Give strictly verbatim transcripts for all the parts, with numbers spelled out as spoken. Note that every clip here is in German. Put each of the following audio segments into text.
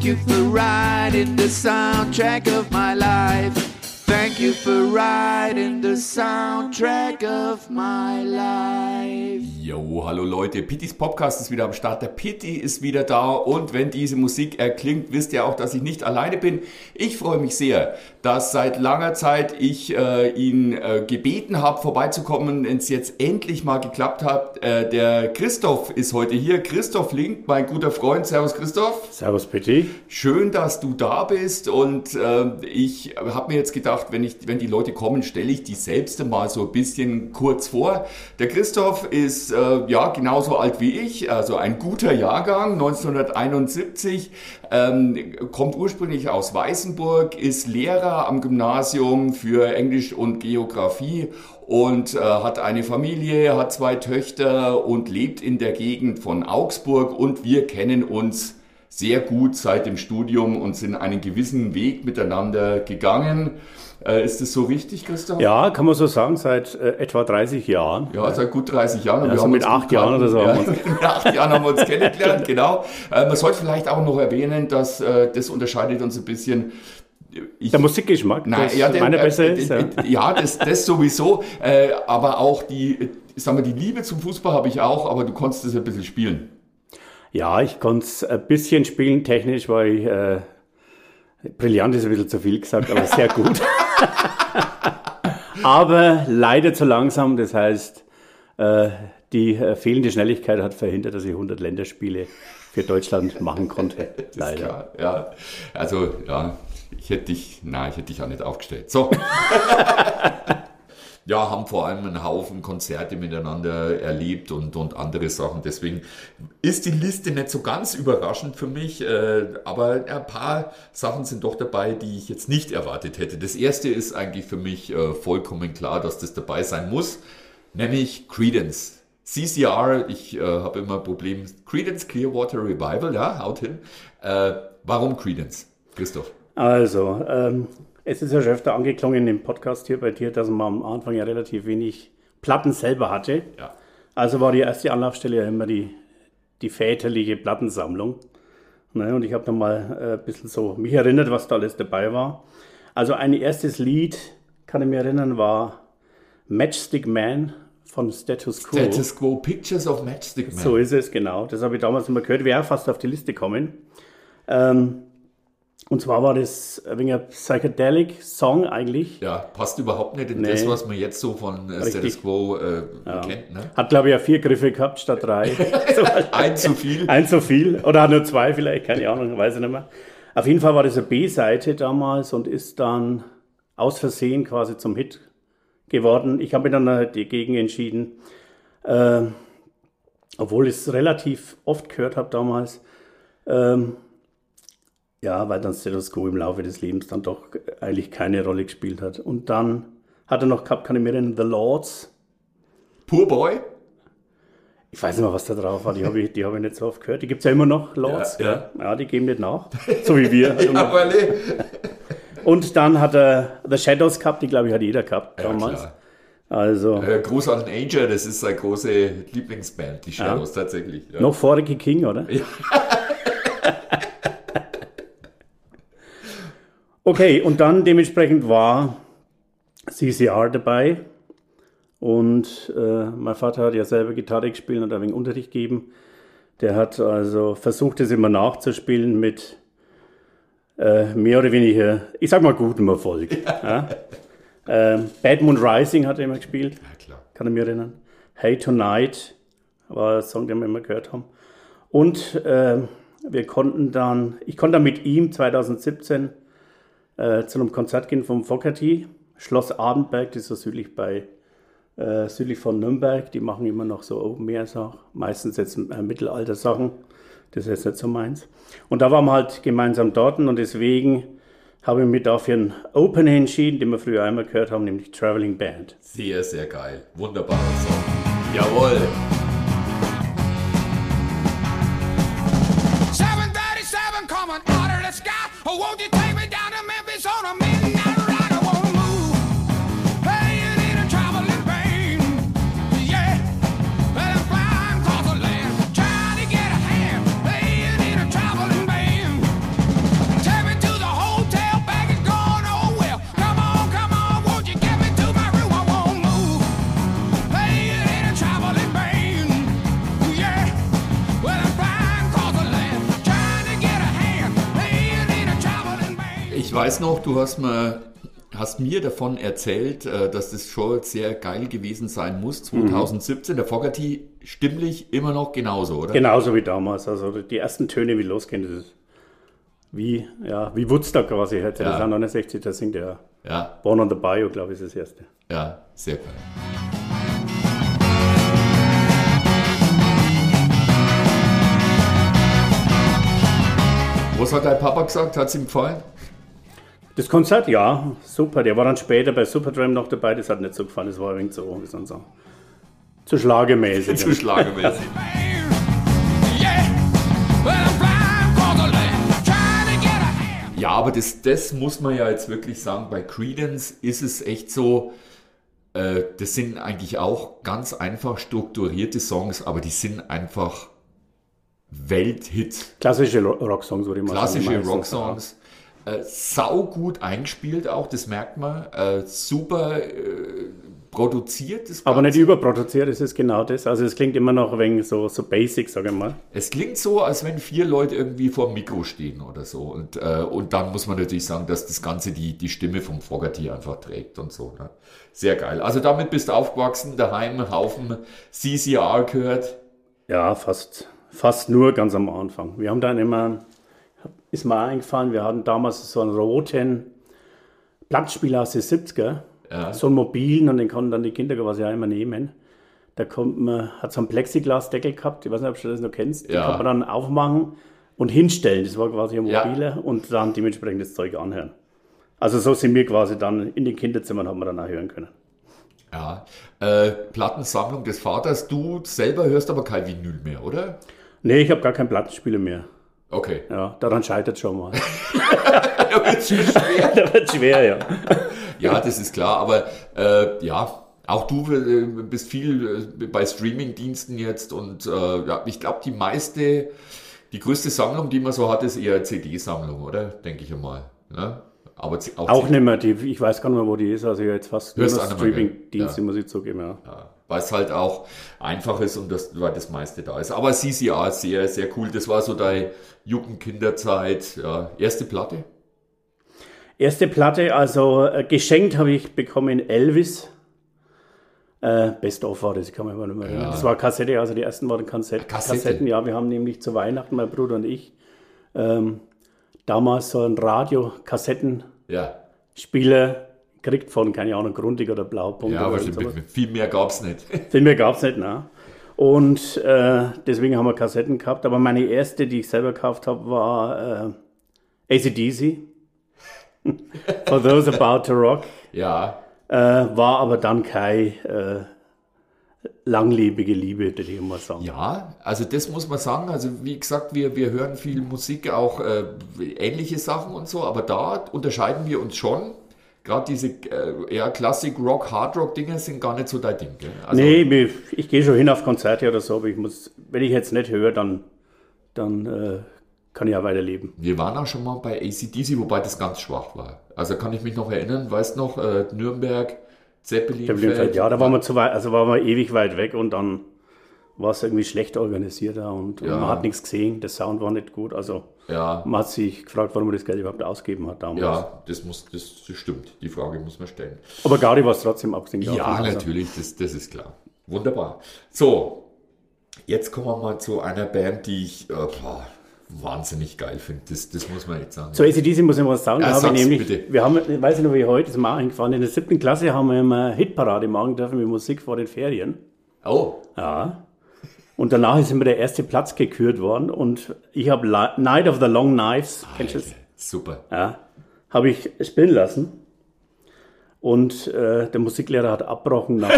Thank you for writing the soundtrack of my life. Thank you for writing the soundtrack of my life. Jo, hallo Leute, Pittis Podcast ist wieder am Start, der Pitti ist wieder da und wenn diese Musik erklingt, wisst ihr auch, dass ich nicht alleine bin. Ich freue mich sehr, dass seit langer Zeit ich äh, ihn äh, gebeten habe, vorbeizukommen, wenn es jetzt endlich mal geklappt hat. Äh, der Christoph ist heute hier, Christoph Link, mein guter Freund. Servus Christoph. Servus Pitti. Schön, dass du da bist und äh, ich habe mir jetzt gedacht, wenn, ich, wenn die Leute kommen, stelle ich die selbst mal so ein bisschen kurz vor. Der Christoph ist äh, ja genauso alt wie ich, also ein guter Jahrgang, neunzehnhunderteinundsiebzig, ähm, kommt ursprünglich aus Weißenburg, ist Lehrer am Gymnasium für Englisch und Geografie und äh, hat eine Familie, hat zwei Töchter und lebt in der Gegend von Augsburg und wir kennen uns sehr gut seit dem Studium und sind einen gewissen Weg miteinander gegangen. Äh, ist das so richtig, Christoph? Ja, kann man so sagen, seit äh, etwa dreißig Jahren. Ja, seit gut dreißig Jahren. Und also wir haben mit acht Jahren oder so. Ja, mit acht Jahren haben wir uns kennengelernt, genau. Äh, man sollte vielleicht auch noch erwähnen, dass äh, das unterscheidet uns ein bisschen. Ich, der Musikgeschmack, nein, das ja, der, meiner äh, besser äh, ist. Ja, ja das, das sowieso. Äh, aber auch die, sagen wir, die Liebe zum Fußball habe ich auch, aber du konntest es ein bisschen spielen. Ja, ich konnte es ein bisschen spielen. Technisch war ich, äh, brillant ist ein bisschen zu viel gesagt, aber sehr gut. Aber leider zu langsam, das heißt, äh, die äh, fehlende Schnelligkeit hat verhindert, dass ich hundert Länderspiele für Deutschland machen konnte. Das leider. Ist klar, ja. Also, ja, ich hätte dich, nein, ich hätte dich auch nicht aufgestellt. So. Ja, haben vor allem einen Haufen Konzerte miteinander erlebt und, und andere Sachen. Deswegen ist die Liste nicht so ganz überraschend für mich, äh, aber ein paar Sachen sind doch dabei, die ich jetzt nicht erwartet hätte. Das erste ist eigentlich für mich äh, vollkommen klar, dass das dabei sein muss, nämlich Creedence. C C R, ich äh, habe immer ein Problem, Creedence Clearwater Revival, ja, haut hin. Äh, warum Creedence, Christoph? Also, ähm, es ist ja schon öfter angeklungen im Podcast hier bei dir, dass man am Anfang ja relativ wenig Platten selber hatte. Ja. Also war die erste Anlaufstelle ja immer die, die väterliche Plattensammlung. Ne, und ich habe dann mal äh, ein bisschen so mich erinnert, was da alles dabei war. Also ein erstes Lied, kann ich mich erinnern, war Matchstick Man von Status Quo. Status Quo, Pictures of Matchstick Man. So ist es, genau. Das habe ich damals immer gehört, wäre fast auf die Liste gekommen. Ähm, Und zwar war das ein wenig ein Psychedelic-Song eigentlich. Ja, passt überhaupt nicht in nee. das, was man jetzt so von äh, Status Quo äh, ja. kennt. Ne? Hat, glaube ich, ja vier Griffe gehabt statt drei. Ein zu viel. Ein zu viel. Oder hat nur zwei vielleicht, keine Ahnung, weiß ich nicht mehr. Auf jeden Fall war das eine B-Seite damals und ist dann aus Versehen quasi zum Hit geworden. Ich habe mich dann dagegen entschieden, äh, obwohl ich es relativ oft gehört habe damals, ähm, ja, weil dann Status Quo im Laufe des Lebens dann doch eigentlich keine Rolle gespielt hat. Und dann hat er noch gehabt, kann ich mir erinnern, The Lords. Poor Boy? Ich weiß nicht mehr, was da drauf war. Die habe ich, die hab ich nicht so oft gehört. Die gibt es ja immer noch, Lords. Ja, ja. ja, die geben nicht nach. So wie wir. Ja, weil Und dann hat er The Shadows gehabt. Die, glaube ich, hat jeder gehabt damals. Ja, klar. Also, äh, Gruß an Anger, das ist seine große Lieblingsband, die Shadows, ja. Tatsächlich. Ja. Noch vor Ricky King, oder? Ja. Okay, und dann dementsprechend war C C R dabei und äh, mein Vater hat ja selber Gitarre gespielt und hat ein wenig Unterricht gegeben. Der hat also versucht, es immer nachzuspielen mit äh, mehr oder weniger, ich sag mal, gutem Erfolg. Ja. Ja. Äh, Bad Moon Rising hat er immer gespielt, Ja, klar. kann ich mich erinnern. Hey Tonight war ein Song, den wir immer gehört haben. Und äh, wir konnten dann, ich konnte dann mit ihm zweitausendsiebzehn Äh, zu einem Konzert gehen vom Fogerty, Schloss Adenberg, das ist so südlich bei äh, südlich von Nürnberg. Die machen immer noch so Open-Air-Sachen, meistens jetzt äh, Mittelalter-Sachen. Das ist jetzt nicht so meins. Und da waren wir halt gemeinsam dort und deswegen habe ich mich da für einen Opener entschieden, den wir früher einmal gehört haben, nämlich Traveling Band. Sehr, sehr geil. Wunderbarer Song. Jawohl. seven thirty-seven coming out of the sky. Oh, won't you take me down to Memphis on a midnight ride? I wanna move. Hey, you need a traveling band. Yeah, well, I'm flying across the land, trying to get a hand. Hey, you need a traveling band. Ich weiß noch, du hast mir, hast mir davon erzählt, dass das schon sehr geil gewesen sein muss, zwanzig siebzehn. Mhm. Der Fogerty stimmlich immer noch genauso, oder? Genauso wie damals. Also die ersten Töne, wie losgehen, das ist wie, ja, wie Woodstock quasi heute. Ja. Das ist neunundsechzig, da singt er. Ja. Born on the Bayou, glaube ich, ist das erste. Ja, sehr geil. Was hat dein Papa gesagt? Hat es ihm gefallen? Das Konzert, ja, super. Der war dann später bei Supertramp noch dabei. Das hat nicht so gefallen. Das war irgendwie so, wie soll man sagen, zu schlagemäßig. zu schlagemäßig. Ja, aber das, das muss man ja jetzt wirklich sagen. Bei Creedence ist es echt so, äh, das sind eigentlich auch ganz einfach strukturierte Songs, aber die sind einfach Welthits. Klassische Rocksongs, würde ich mal Klassische sagen. Klassische Rocksongs. Äh, sau gut eingespielt auch, das merkt man. Äh, super äh, produziert. Das Aber nicht überproduziert, das ist genau das. Also es klingt immer noch ein wenig so, so basic, sage ich mal. Es klingt so, als wenn vier Leute irgendwie vor dem Mikro stehen oder so. Und, äh, und dann muss man natürlich sagen, dass das Ganze die, die Stimme vom Fogerty einfach trägt und so. Ne? Sehr geil. Also damit bist du aufgewachsen, daheim einen Haufen C C R gehört. Ja, fast, fast nur ganz am Anfang. Wir haben dann immer, ist mir eingefallen, wir hatten damals so einen roten Plattspieler aus den siebziger. Ja. So einen mobilen, und den konnten dann die Kinder quasi auch immer nehmen. Da kommt man, hat so einen Plexiglasdeckel gehabt, ich weiß nicht, ob du das noch kennst. Den ja. kann man dann aufmachen und hinstellen. Das war quasi ein mobiler ja. und dann dementsprechend das Zeug anhören. Also so sind wir quasi dann in den Kinderzimmern, haben wir dann auch hören können. Ja, äh, Plattensammlung des Vaters. Du selber hörst aber kein Vinyl mehr, oder? Nee, ich habe gar keinen Plattenspieler mehr. Okay. Ja, daran scheitert schon mal. Da wird es schwer. Da wird schwer, ja. Ja, das ist klar, aber äh, ja, auch du äh, bist viel äh, bei Streaming-Diensten jetzt und äh, ja, ich glaube, die meiste, die größte Sammlung, die man so hat, ist eher C D-Sammlung, oder? Denke ich einmal. Ne? Aber auch auch nicht mehr, die, ich weiß gar nicht mehr, wo die ist, also jetzt fast nur Streaming-Dienste, ja. muss ich zugeben, ja. ja. Weil es halt auch einfach ist und das, weil das meiste da ist. Aber C C R, sehr, sehr cool, das war so deine Jugendkinderzeit, ja. Erste Platte? Erste Platte, also äh, geschenkt habe ich bekommen Elvis. Äh, Best of war das, kann man nicht mehr erinnern. Ja. Das war Kassette, also die ersten waren Kassett, Kassette. Kassetten. Ja, wir haben nämlich zu Weihnachten, mein Bruder und ich, ähm, damals so einen Radio-Kassettenspieler ja. gekriegt von, keine Ahnung, Grundig oder Blaupunkt. Ja, aber viel mehr gab es nicht. Viel mehr gab es nicht, ne? Und äh, deswegen haben wir Kassetten gehabt. Aber meine erste, die ich selber gekauft habe, war äh, A C D C. For Those About to Rock. Ja. Äh, war aber dann keine äh, langlebige Liebe, würde ich mal sagen. Ja, also das muss man sagen. Also wie gesagt, wir, wir hören viel Musik, auch äh, ähnliche Sachen und so, aber da unterscheiden wir uns schon. Gerade diese äh, eher Klassik-Rock, Hard-Rock-Dinger sind gar nicht so dein Ding. Gell? Also, nee, ich, ich gehe schon hin auf Konzerte oder so, aber ich muss, wenn ich jetzt nicht höre, dann, dann äh, kann ich ja weiterleben. Wir waren auch schon mal bei A C D C, wobei das ganz schwach war. Also kann ich mich noch erinnern, weißt noch, äh, Nürnberg, Zeppelinfeld. Ja, da waren wir zu weit, also waren wir ewig weit weg und dann war es irgendwie schlecht organisiert da und, ja. und man hat nichts gesehen, der Sound war nicht gut, also ja. man hat sich gefragt, warum man das Geld überhaupt ausgegeben hat damals. Ja, das, muss, das stimmt, die Frage muss man stellen. Aber Gaudi war es trotzdem abgesehen. Ja, also. natürlich, das, das ist klar. Wunderbar. So, jetzt kommen wir mal zu einer Band, die ich äh, boah, wahnsinnig geil finde, das, das muss man jetzt sagen. Zu A C D C muss ich mal sagen, ja, da habe ich nämlich, bitte. wir haben, ich weiß nicht, wie heute, das ist mir auch eingefallen, in der siebten Klasse haben wir immer Hitparade machen dürfen mit Musik vor den Ferien. Oh. Ja. Und danach ist immer der erste Platz gekürt worden und ich habe Night of the Long Knives, kennst du das? Super. Ja, habe ich spielen lassen und äh, der Musiklehrer hat abgebrochen nach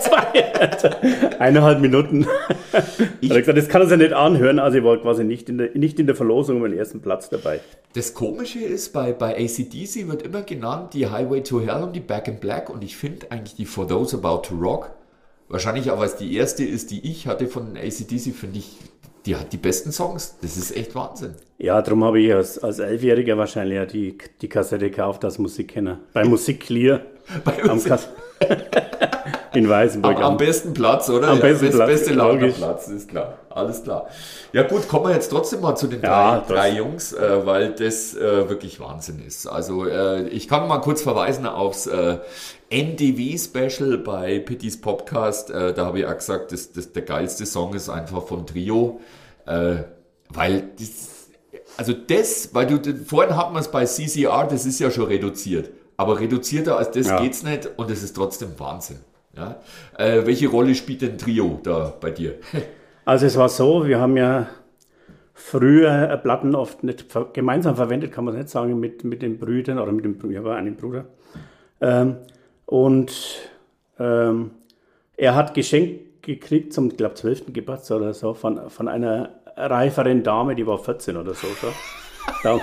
zwei, eineinhalb Minuten. Ich habe gesagt, das kann er sich nicht anhören, also ich war quasi nicht in der, nicht in der Verlosung um den ersten Platz dabei. Das Komische ist, bei, bei A C D C wird immer genannt die Highway to Hell und die Back in Black und ich finde eigentlich die For Those About to Rock, wahrscheinlich auch als die erste ist, die ich hatte von A C D C, finde ich, die hat die besten Songs. Das ist echt Wahnsinn. Ja, darum habe ich als, als Elfjähriger wahrscheinlich ja die, die Kassette gekauft als Musikkenner. Bei Musikclear. Bei uns. in Weißenburg. Am, am besten Platz, oder? Am ja, besten best, Platz, beste logisch. Lagerplatz, ist klar. Alles klar. Ja gut, kommen wir jetzt trotzdem mal zu den Ja, drei, drei Jungs, äh, weil das äh, wirklich Wahnsinn ist. Also äh, ich kann mal kurz verweisen aufs äh, N D V-Special bei Pittys Podcast. Äh, da habe ich auch gesagt, das, das, der geilste Song ist einfach von Trio, äh, weil das, also das, weil du, vorhin hatten wir es bei C C R, das ist ja schon reduziert. Aber reduzierter als das Ja. geht's nicht und es ist trotzdem Wahnsinn. Ja? Äh, welche Rolle spielt denn Trio da bei dir? Also es war so, wir haben ja früher Platten oft nicht ver- gemeinsam verwendet, kann man nicht sagen, mit, mit den Brüdern oder mit dem Bruder, ich war einen Bruder. Ähm, und ähm, er hat geschenkt gekriegt zum, ich glaube, zwölften Geburtstag oder so, von, von einer reiferen Dame, die war vierzehn oder so schon. Damals.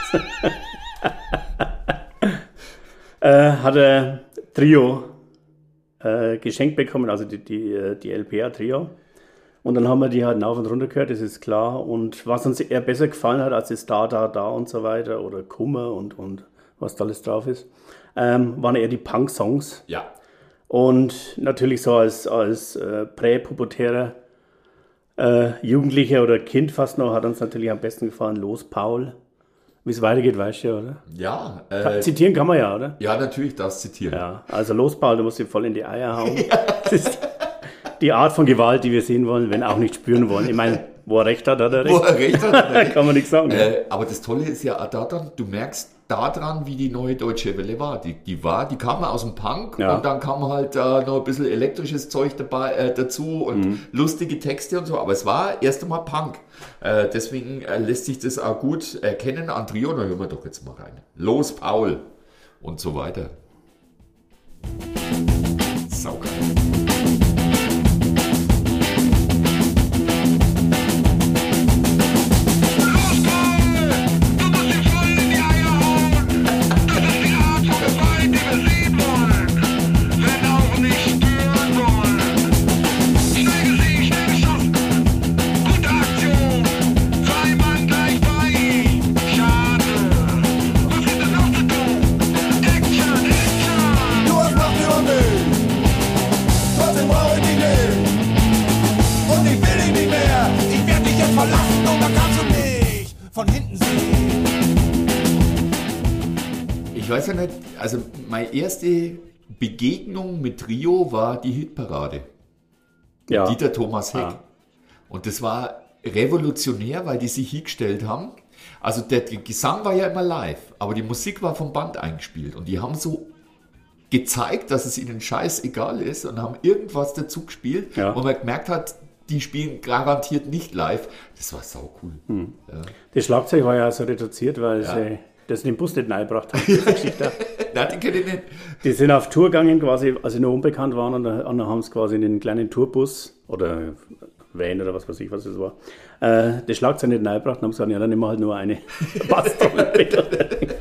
äh, hat er Trio äh, geschenkt bekommen, also die, die, die L P A Trio. Und dann haben wir die halt rauf und runter gehört, das ist klar. Und was uns eher besser gefallen hat als das Da, Da, Da und so weiter oder Kummer und, und was da alles drauf ist, ähm, waren eher die Punk-Songs. Ja. Und natürlich so als, als äh, präpubertärer äh, Jugendlicher oder Kind fast noch, hat uns natürlich am besten gefallen Los Paul. Wie es weitergeht, weißt du ja, oder? Ja, äh, Zitieren kann man ja, oder? ja, natürlich, das zitieren. Ja, also Los Paul, du musst dir voll in die Eier hauen. Das ist die Art von Gewalt, die wir sehen wollen, wenn auch nicht spüren wollen. Ich meine, wo er recht hat, hat er recht. Wo er recht hat, hat er recht. Kann man nichts sagen. Äh, aber das Tolle ist ja auch daran, du merkst daran, wie die neue Deutsche Welle war. Die, die war, die kam aus dem Punk Ja. und dann kam halt äh, noch ein bisschen elektrisches Zeug dabei, äh, dazu und Mhm. lustige Texte und so. Aber es war erst einmal Punk. Äh, deswegen äh, lässt sich das auch gut erkennen an Trio. Da hören wir doch jetzt mal rein. Los, Paul und so weiter. Saugeil. Du hast Macht über mich, trotzdem brauche ich dich nicht. Und ich will dich nicht mehr, ich werde dich jetzt verlassen und dann kannst du mich von hinten sehen. Ich weiß ja nicht, also meine erste Begegnung mit Trio war die Hitparade. Ja. Dieter Thomas Heck. Ah. Und das war revolutionär, weil die sich hingestellt haben. Also der Gesang war ja immer live, aber die Musik war vom Band eingespielt. Und die haben so gezeigt, dass es ihnen scheißegal ist und haben irgendwas dazu gespielt, Ja. wo man gemerkt hat, die spielen garantiert nicht live. Das war sau cool. Hm. Ja. Das Schlagzeug war ja so reduziert, weil Ja. sie das den Bus nicht reingebracht haben. diese Geschichte. Nein, die kenne ich nicht. Die sind auf Tour gegangen, quasi, als sie noch unbekannt waren, und dann, und dann haben sie quasi in den kleinen Tourbus oder Van oder was weiß ich, was das war, äh, das Schlagzeug nicht reingebracht und haben gesagt, ja, dann nehmen wir halt nur eine Basstrommel mit.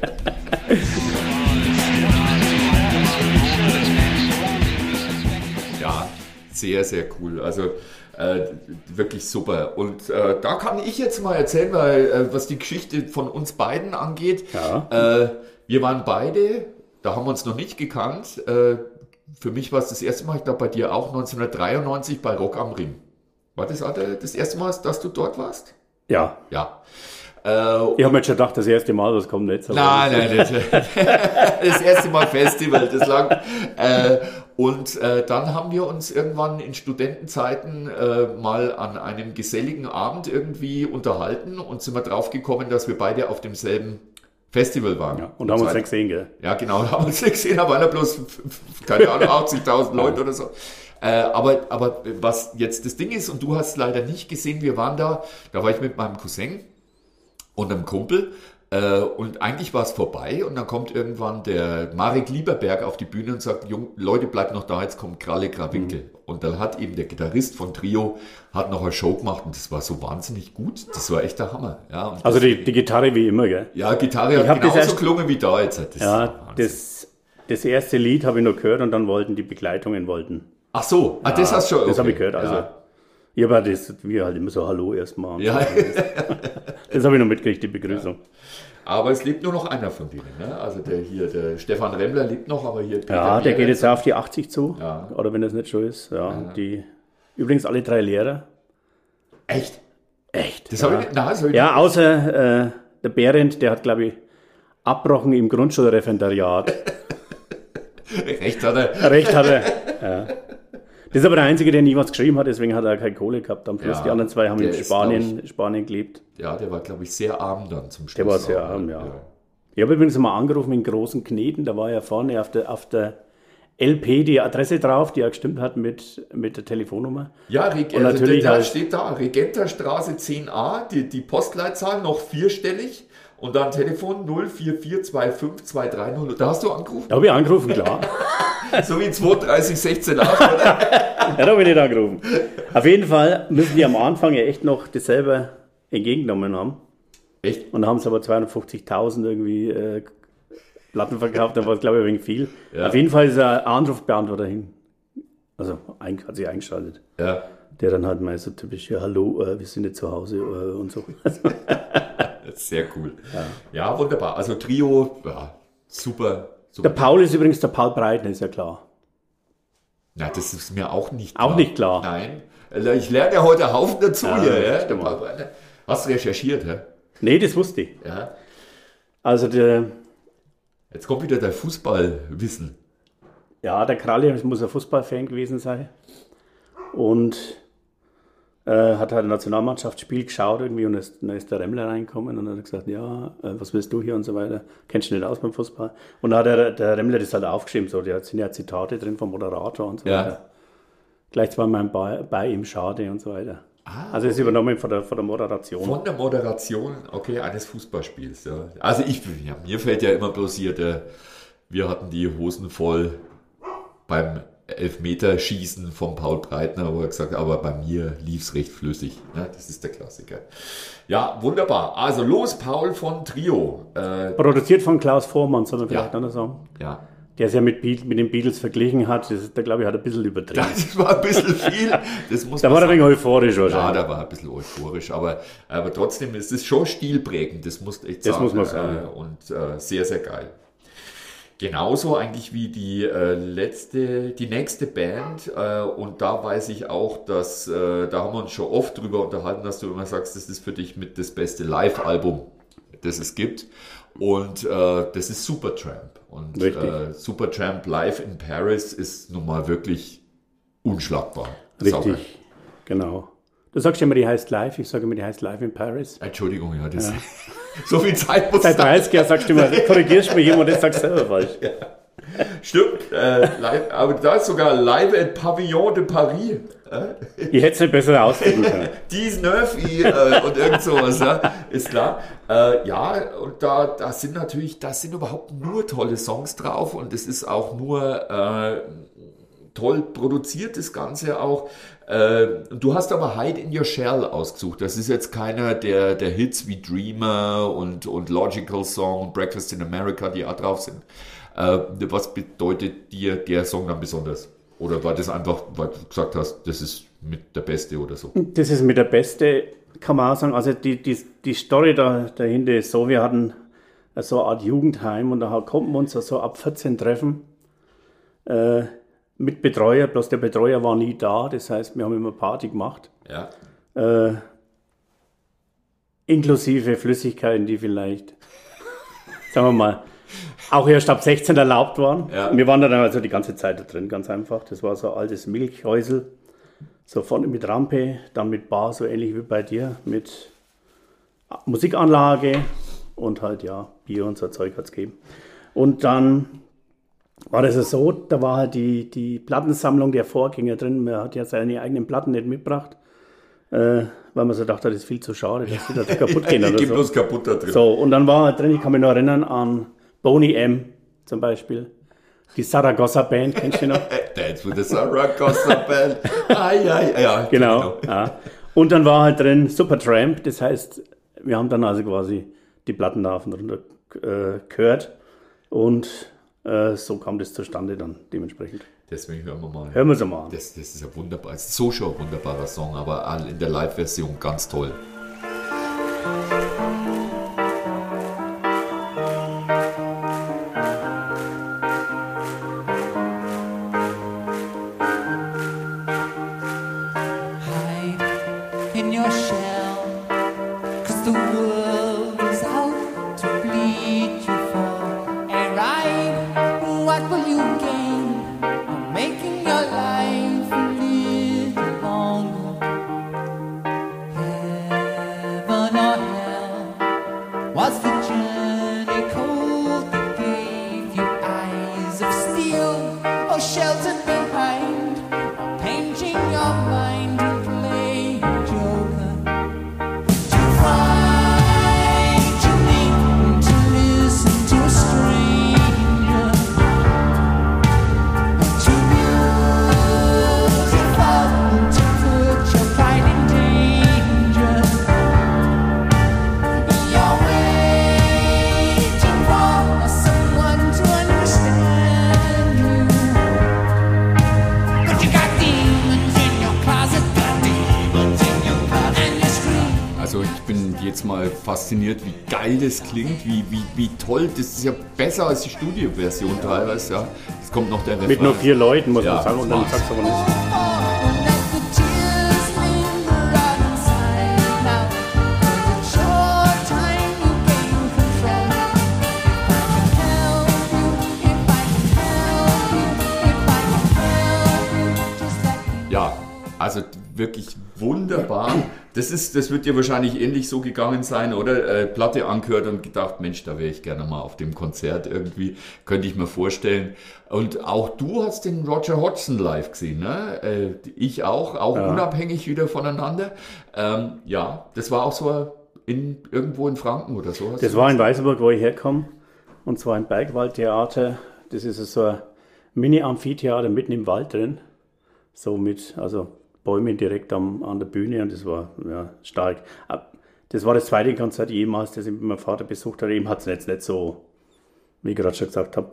Ja, sehr, sehr cool. Also äh, wirklich super. Und äh, da kann ich jetzt mal erzählen, weil äh, was die Geschichte von uns beiden angeht. Ja. Äh, wir waren beide, da haben wir uns noch nicht gekannt. Äh, für mich war es das erste Mal, ich glaube bei dir auch, neunzehnhundertdreiundneunzig bei Rock am Ring. War das auch der- das erste Mal, dass du dort warst? Ja, Ja. Äh, ich habe mir jetzt schon gedacht, das erste Mal, was kommt jetzt. aber- Nein, nein, das, das erste Mal Festival, das lang. Äh, und äh, dann haben wir uns irgendwann in Studentenzeiten äh, mal an einem geselligen Abend irgendwie unterhalten und sind wir draufgekommen, dass wir beide auf demselben Festival waren. Ja, und haben uns nicht gesehen, gell? Ja, genau, da haben wir uns nicht gesehen, da waren ja bloß, keine Ahnung, achtzigtausend Leute oder so. Äh, aber, aber was jetzt das Ding ist, und du hast leider nicht gesehen, wir waren da, da war ich mit meinem Cousin und einem Kumpel, äh, und eigentlich war es vorbei und dann kommt irgendwann der Marek Lieberberg auf die Bühne und sagt, Jung, Leute, bleibt noch da, jetzt kommt Kralle Krawinkel. Mhm. Und dann hat eben der Gitarrist von Trio, hat noch eine Show gemacht und das war so wahnsinnig gut, das war echt der Hammer. Ja, und Also das, die, die Gitarre wie immer, gell? ja, Gitarre Ich hat hab das genauso erst- gelungen wie da jetzt. Das Ja, ist Wahnsinn. das, das erste Lied habe ich noch gehört und dann wollten die Begleitungen wollten. Ach so, ah, das hast du schon. Das habe ich okay. gehört. Also, Ja. ich habe das, wir halt immer so Hallo erstmal. Ja. Das habe ich noch mitgekriegt, die Begrüßung. Aber es lebt nur noch einer von denen. Ne? Also der hier, der Stefan Remmler lebt noch, aber hier Peter Ja, der Behrens. geht jetzt auf die achtzig zu. Ja. Oder wenn das nicht schon ist. Ja, Ja. Die, übrigens alle drei Lehrer. Echt? Echt? Das ja. habe ich nicht. Na, das hab ich Ja, nicht. außer äh, der Behrendt, der hat, glaube ich, abbrochen im Grundschulreferendariat. Recht hat er. Recht hat er. Ja. Das ist aber der Einzige, der nie was geschrieben hat, deswegen hat er keine Kohle gehabt. Am Schluss Ja, die anderen zwei haben der in ist, Spanien, Spanien gelebt. Ja, der war, glaube ich, sehr arm dann zum Schluss. Der war sehr auch, arm, ja. Ich habe übrigens mal angerufen in Großen Kneten, da war ja vorne auf der, auf der L P die Adresse drauf, die ja gestimmt hat mit, mit der Telefonnummer. Ja, Reg Und also natürlich da halt- steht da, Regenterstraße zehn a, die, die Postleitzahl noch vierstellig und dann Telefon null vier vier zwei fünf zwei drei null. Da hast du angerufen? Da habe ich angerufen, klar. So wie zweiunddreißig sechzehn acht, oder? Ja, da habe ich nicht angerufen. Auf jeden Fall müssen die am Anfang ja echt noch das selber entgegengenommen haben. Echt? Und da haben sie aber zweihundertfünfzigtausend irgendwie äh, Platten verkauft, da war es, glaube ich, ein wenig viel. Ja. Auf jeden Fall ist ein Anrufbeantworter hin. Also ein, hat sich eingeschaltet. Ja. Der dann halt mal so typisch, ja, hallo, äh, wir sind nicht zu Hause äh, und so. Sehr cool. Ja, ja wunderbar. Also Trio, ja, super. super. Der Paul ist übrigens der Paul Breitner, ist ja klar. Na, das ist mir auch nicht Auch nicht klar. Nein. Also ich lerne ja heute einen Haufen dazu Ja, hier. Ja? stimmt. Hast du recherchiert, hä? Nee, das wusste ich. Ja. Also der, Jetzt kommt wieder dein Fußballwissen. ja, der Kralle muss ein Fußballfan gewesen sein. Und äh, hat halt ein Nationalmannschaftsspiel geschaut irgendwie und ist, dann ist der Remmler reingekommen und hat gesagt, ja, äh, was willst du hier und so weiter. Kennst du nicht aus beim Fußball? Und da hat der, der Remmler das halt aufgeschrieben, so, da sind ja Zitate drin vom Moderator und so Ja. weiter. Gleich zwar mein bei, bei ihm schade und so weiter. Also ist übernommen von der, von der Moderation. Von der Moderation, okay, eines Fußballspiels. Ja. Also ich, ja, mir fällt ja immer bloß hier, der, wir hatten die Hosen voll beim Elfmeterschießen von Paul Breitner, wo er gesagt hat, aber bei mir lief es recht flüssig. Ne? Das ist der Klassiker. Ja, wunderbar. Also los, Paul von Trio. Äh, Produziert von Klaus Vormann, soll man vielleicht Ja. noch sagen. ja, Der es ja mit, Beat- mit den Beatles verglichen hat. Das, da glaube ich, hat er ein bisschen übertrieben. das war ein bisschen viel. Das muss Da man war er ein sagen. wenig euphorisch Ja, wahrscheinlich. da war ein bisschen euphorisch, aber, aber trotzdem ist es schon stilprägend, das muss ich Das sagen. muss man sagen. Äh, und äh, sehr, sehr geil. Genauso eigentlich wie die äh, letzte, die nächste Band. Äh, und da weiß ich auch, dass, äh, da haben wir uns schon oft drüber unterhalten, dass du immer sagst, das ist für dich mit das beste Live-Album, das es gibt. Und äh, das ist Supertramp. Und Richtig. äh, Supertramp Live in Paris ist nun mal wirklich unschlagbar. Saugeil. Richtig, genau. Du sagst ja immer, die heißt live. Ich sage immer, die heißt live in Paris. Entschuldigung, ja, das so viel Zeit muss Seit sein. dreißig Jahren sagst du immer, korrigierst mich immer und das sagst du selber falsch. Stimmt, äh, live, aber da ist sogar Live at Pavillon de Paris. Ich hätte es nicht besser ausdrücken können. Dies Nervi äh, und irgend sowas, ja, ist klar. Äh, ja, und da, da sind natürlich, da sind überhaupt nur tolle Songs drauf und es ist auch nur äh, toll produziert, das Ganze auch. Äh, du hast aber Hide in Your Shell ausgesucht. Das ist jetzt keiner der, der Hits wie Dreamer und, und Logical Song, Breakfast in America, die auch drauf sind. Äh, was bedeutet dir der Song dann besonders? Oder war das einfach, weil du gesagt hast, das ist mit der Beste oder so? Das ist mit der Beste, kann man auch sagen. Also die, die, die Story da, dahinter ist so, wir hatten so eine Art Jugendheim und da konnten wir uns so ab vierzehn treffen äh, mit Betreuer, bloß der Betreuer war nie da, das heißt, wir haben immer Party gemacht. Ja. Äh, inklusive Flüssigkeiten, die vielleicht, sagen wir mal, auch erst ab sechzehn erlaubt waren. Ja. Wir waren dann also die ganze Zeit da drin, ganz einfach. Das war so ein altes Milchhäusel, so vorne mit Rampe, dann mit Bar, so ähnlich wie bei dir, mit Musikanlage und halt, ja, Bier und so Zeug hat es gegeben. Und dann war das so, da war halt die, die Plattensammlung der Vorgänger drin. Man hat ja seine eigenen Platten nicht mitgebracht, äh, weil man so dachte, das ist viel zu schade, dass die da kaputt gehen oder Geht so. bloß kaputt da drin. So, und dann war halt drin, ich kann mich noch erinnern an Boney M. zum Beispiel. Die Saragossa Band, kennst du die noch? Dance with the Saragossa Band. Ai, ai, ja, Genau. Ja. Und dann war halt drin Supertramp, das heißt, wir haben dann also quasi die Platten da auf und runter äh, gehört und äh, so kam das zustande dann dementsprechend. Deswegen hören wir mal. Hören wir es mal an. Das, das ist ja wunderbar. Es ist so schon ein wunderbarer Song, aber in der Live-Version ganz toll. shell. 'Cause the world is out to bleed you for a ride. What will you gain from making your life a little longer? Heaven or hell? Was the journey cold that gave you eyes of steel, or sheltered behind a painting your mind to play joker? To fight, you need to listen to a stranger. Too beautiful to put your pride in danger. You're waiting for someone to understand you, but you got demons in your closet, got demons in your closet, and you scream. Also ich bin jetzt mal fasziniert, wie geil das klingt, wie, wie, wie toll. Das ist ja besser als die Studioversion teilweise. Ja. Jetzt kommt noch der Refrain. Mit nur vier Leuten, muss Ja, man sagen, und dann Wahnsinn. Saxophonist. And let the tears linger out inside now. 'Cause it's your time you gain control. If I can help you, if I can help you, if I can help you, just let me know. Ja, also wirklich wunderbar. Das ist, das wird dir wahrscheinlich ähnlich so gegangen sein, oder? Äh, Platte angehört und gedacht, Mensch, da wäre ich gerne mal auf dem Konzert irgendwie, könnte ich mir vorstellen. Und auch du hast den Roger Hodgson live gesehen, ne? Äh, ich auch, auch Ja. unabhängig wieder voneinander. Ähm, ja, das war auch so in, irgendwo in Franken oder so. hast Das du war in Weißenburg, wo ich herkomme, und zwar im Bergwaldtheater. Das ist so ein Mini-Amphitheater mitten im Wald drin, so mit, also Bäume direkt am, an der Bühne, und das war ja stark. Das war das zweite Konzert jemals, das ich mit meinem Vater besucht habe. Ihm hat es jetzt nicht so, wie ich gerade schon gesagt habe,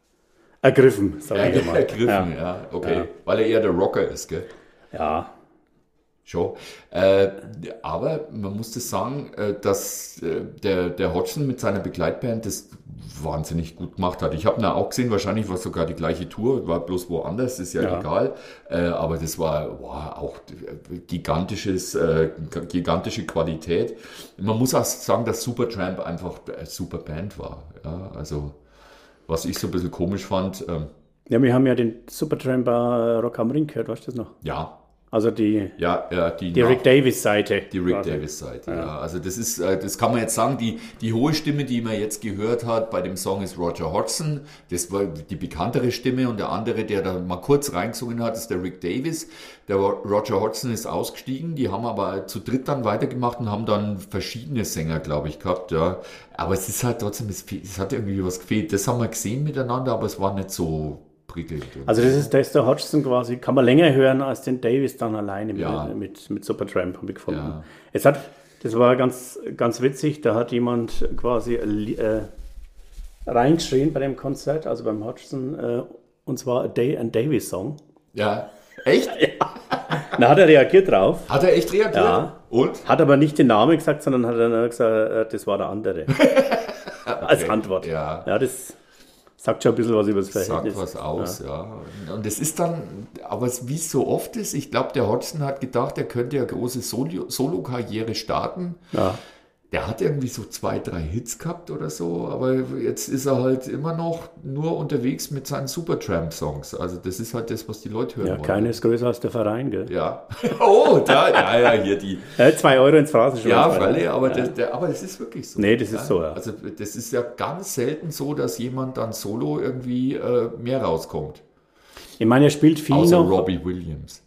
ergriffen, sage ich mal. ergriffen, ja, okay. Ja. Weil er eher der Rocker ist, gell? Ja, Schon. Äh, aber man muss das sagen, äh, dass äh, der, der Hodgson mit seiner Begleitband das wahnsinnig gut gemacht hat. Ich habe ihn auch gesehen, wahrscheinlich war es sogar die gleiche Tour, war bloß woanders, ist ja, Ja. egal. Äh, aber das war wow, auch gigantisches, äh, gigantische Qualität. Man muss auch sagen, dass Supertramp einfach eine super Band war. Ja, also was ich so ein bisschen komisch fand, ähm, ja, wir haben ja den Supertramp äh, Rock am Ring gehört, weißt du das noch? ja, Also die, ja, ja, die, die nach- Rick Davis-Seite. Die Rick quasi. Davis-Seite, ja. Also das ist, äh, das kann man jetzt sagen, die, die hohe Stimme, die man jetzt gehört hat bei dem Song ist Roger Hodgson. Das war die bekanntere Stimme, und der andere, der da mal kurz reingesungen hat, ist der Rick Davis. Der Roger Hodgson ist ausgestiegen, die haben aber zu dritt dann weitergemacht und haben dann verschiedene Sänger, glaube ich, gehabt, ja. Aber es ist halt trotzdem, es, fe- es hat irgendwie was gefehlt. Das haben wir gesehen miteinander, aber es war nicht so prickelnd. Also das ist, da ist der Hodgson quasi, kann man länger hören als den Davis dann alleine Ja. mit, mit, mit Supertramp, habe ich gefunden. Ja. Es hat, das war ganz, ganz witzig, da hat jemand quasi äh, reingeschrien bei dem Konzert, also beim Hodgson, äh, und zwar ein Day and Davis Song. Ja, echt? Da hat er reagiert drauf, Hat er echt reagiert? Ja. Und? hat aber nicht den Namen gesagt, sondern hat dann gesagt, äh, das war der andere. Als Antwort. Ja. Ja, das sagt schon ein bisschen was über das Sagt Verhältnis. was aus, ja. Und es ist dann, aber wie es so oft ist, ich glaube, der Hodgson hat gedacht, er könnte ja große Solo- Solo-Karriere starten. Ja. Der hat irgendwie so zwei, drei Hits gehabt oder so, aber jetzt ist er halt immer noch nur unterwegs mit seinen Supertramp-Songs. Also das ist halt das, was die Leute hören Ja, wollen. keiner ist größer als der Verein, gell? Ja. Oh, da, ja, ja, hier die. Ja, zwei Euro ins Phrasenschwein. Ja, freilich, aber, das, der, aber das ist wirklich so. Nee, das ist so, ja. Also das ist ja ganz selten so, dass jemand dann solo irgendwie äh, mehr rauskommt. Ich meine, er spielt viel Außer noch. Robbie Williams.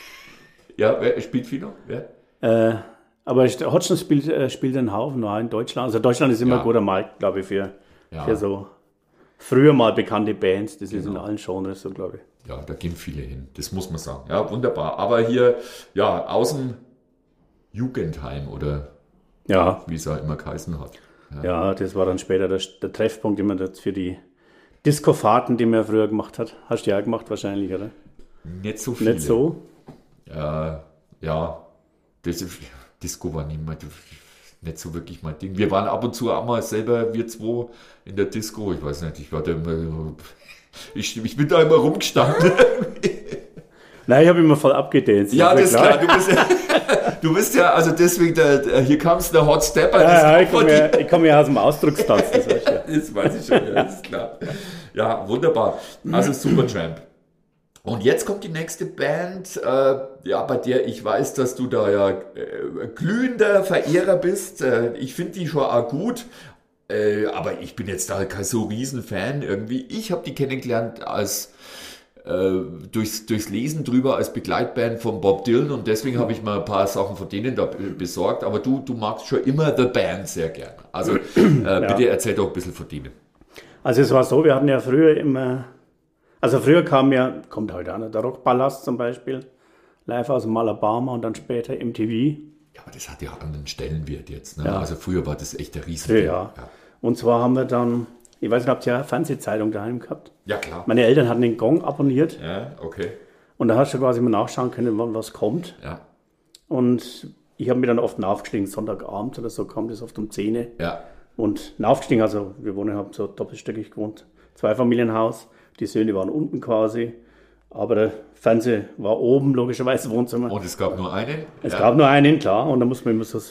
Ja, wer spielt viel noch? Wer? Äh, aber Hodgson spielt, äh, spielt einen Haufen noch in Deutschland. Also Deutschland ist immer Ja. ein guter Markt, glaube ich, für, Ja. für so früher mal bekannte Bands. Das ist in Genau. allen Genres so, glaube ich. Ja, da gehen viele hin. Das muss man sagen. Ja, wunderbar. Aber hier, ja, aus dem Jugendheim oder Ja, wie es ja immer geheißen hat. ja, das war dann später der, der Treffpunkt immer das für die Discofahrten, die man früher gemacht hat. Hast du ja auch gemacht wahrscheinlich, oder? Nicht so viele. Nicht so? Ja, ja. Das, Disco war nicht, mal, nicht so wirklich mein Ding. Wir waren ab und zu auch mal selber, wir zwei, in der Disco. Ich weiß nicht, ich war da immer, ich, ich bin da immer rumgestanden. Nein, ich habe immer voll abgedehnt. Ja, das ist klar. Du bist ja Du bist ja, also deswegen, der, der, hier kam es der Hot Stepper. das Ja, ja, ich kommt von komme dir. ja, ich komm ja aus dem Ausdruckstanz. Das weißt du ja. Das weiß ich schon, ja, das ist klar. Ja, wunderbar. Also Supertramp. Und jetzt kommt die nächste Band, äh, ja, bei der ich weiß, dass du da ja äh, glühender Verehrer bist. Äh, ich finde die schon auch gut, äh, aber ich bin jetzt da kein so riesen Fan irgendwie. Ich habe die kennengelernt als äh, durchs, durchs Lesen drüber als Begleitband von Bob Dylan und deswegen habe ich mal ein paar Sachen von denen da b- besorgt. Aber du, du magst schon immer The Band sehr gern. Also äh, bitte erzähl doch ein bisschen von denen. Also es war so, wir hatten ja früher immer, also früher kam ja, kommt heute auch noch, der Rockpalast zum Beispiel, live aus dem Alabama und dann später M T V. Ja, aber das hat ja einen Stellenwert jetzt. Ne? Ja. Also früher war das echt der Riesen. Früher, ja. Und zwar haben wir dann, ich weiß nicht, habt ihr ja Fernsehzeitung daheim gehabt? Ja, klar. Meine Eltern hatten den Gong abonniert Ja, okay. und da hast du quasi mal nachschauen können, wann was kommt. Ja, Und ich habe mir dann oft aufgestiegen, Sonntagabend oder so kam das oft um zehn Uhr. ja, Und aufgestiegen, also wir wohnen, haben so doppelstöckig gewohnt, Zweifamilienhaus, die Söhne waren unten quasi, aber der Fernseher war oben, logischerweise Wohnzimmer. und es gab nur einen. Es ja. gab nur einen, klar, und da muss man immer so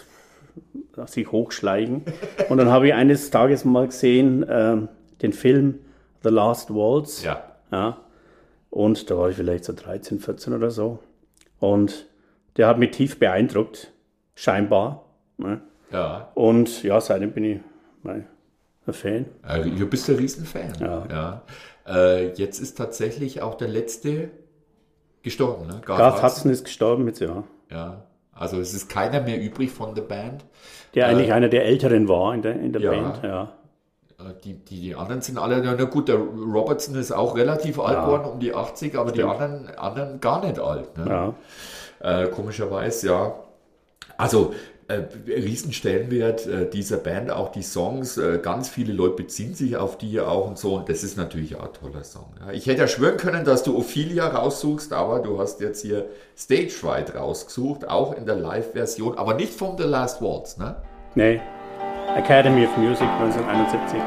sich hochschleichen. Und dann habe ich eines Tages mal gesehen, ähm, den Film The Last Waltz. Ja, Ja. Und da war ich vielleicht so dreizehn, vierzehn oder so. Und der hat mich tief beeindruckt, scheinbar. Ne? ja. Und ja, seitdem bin ich mein, ein Fan. Also, du bist ein Riesenfan. Ja. Ja. Äh, jetzt ist tatsächlich auch der letzte gestorben, ne? Garth Hudson ist gestorben jetzt, ja. Ja. Also es ist keiner mehr übrig von der Band. Der Äh, eigentlich einer der Älteren war in der, in der ja. Band. Ja. Äh, Die, die, die anderen sind alle, na gut, der Robertson ist auch relativ alt Ja. geworden, um die achtzig, aber die anderen, anderen gar nicht alt. Ne? Ja. Äh, komischerweise, ja. Also, äh, Riesenstellenwert äh, dieser Band, auch die Songs, äh, ganz viele Leute beziehen sich auf die ja auch und so, und das ist natürlich auch ein toller Song. Ja. Ich hätte ja schwören können, dass du Ophelia raussuchst, aber du hast jetzt hier Stage Fright rausgesucht, auch in der Live-Version, aber nicht von The Last Waltz, ne? Nee. Academy of Music neunzehnhunderteinundsiebzig.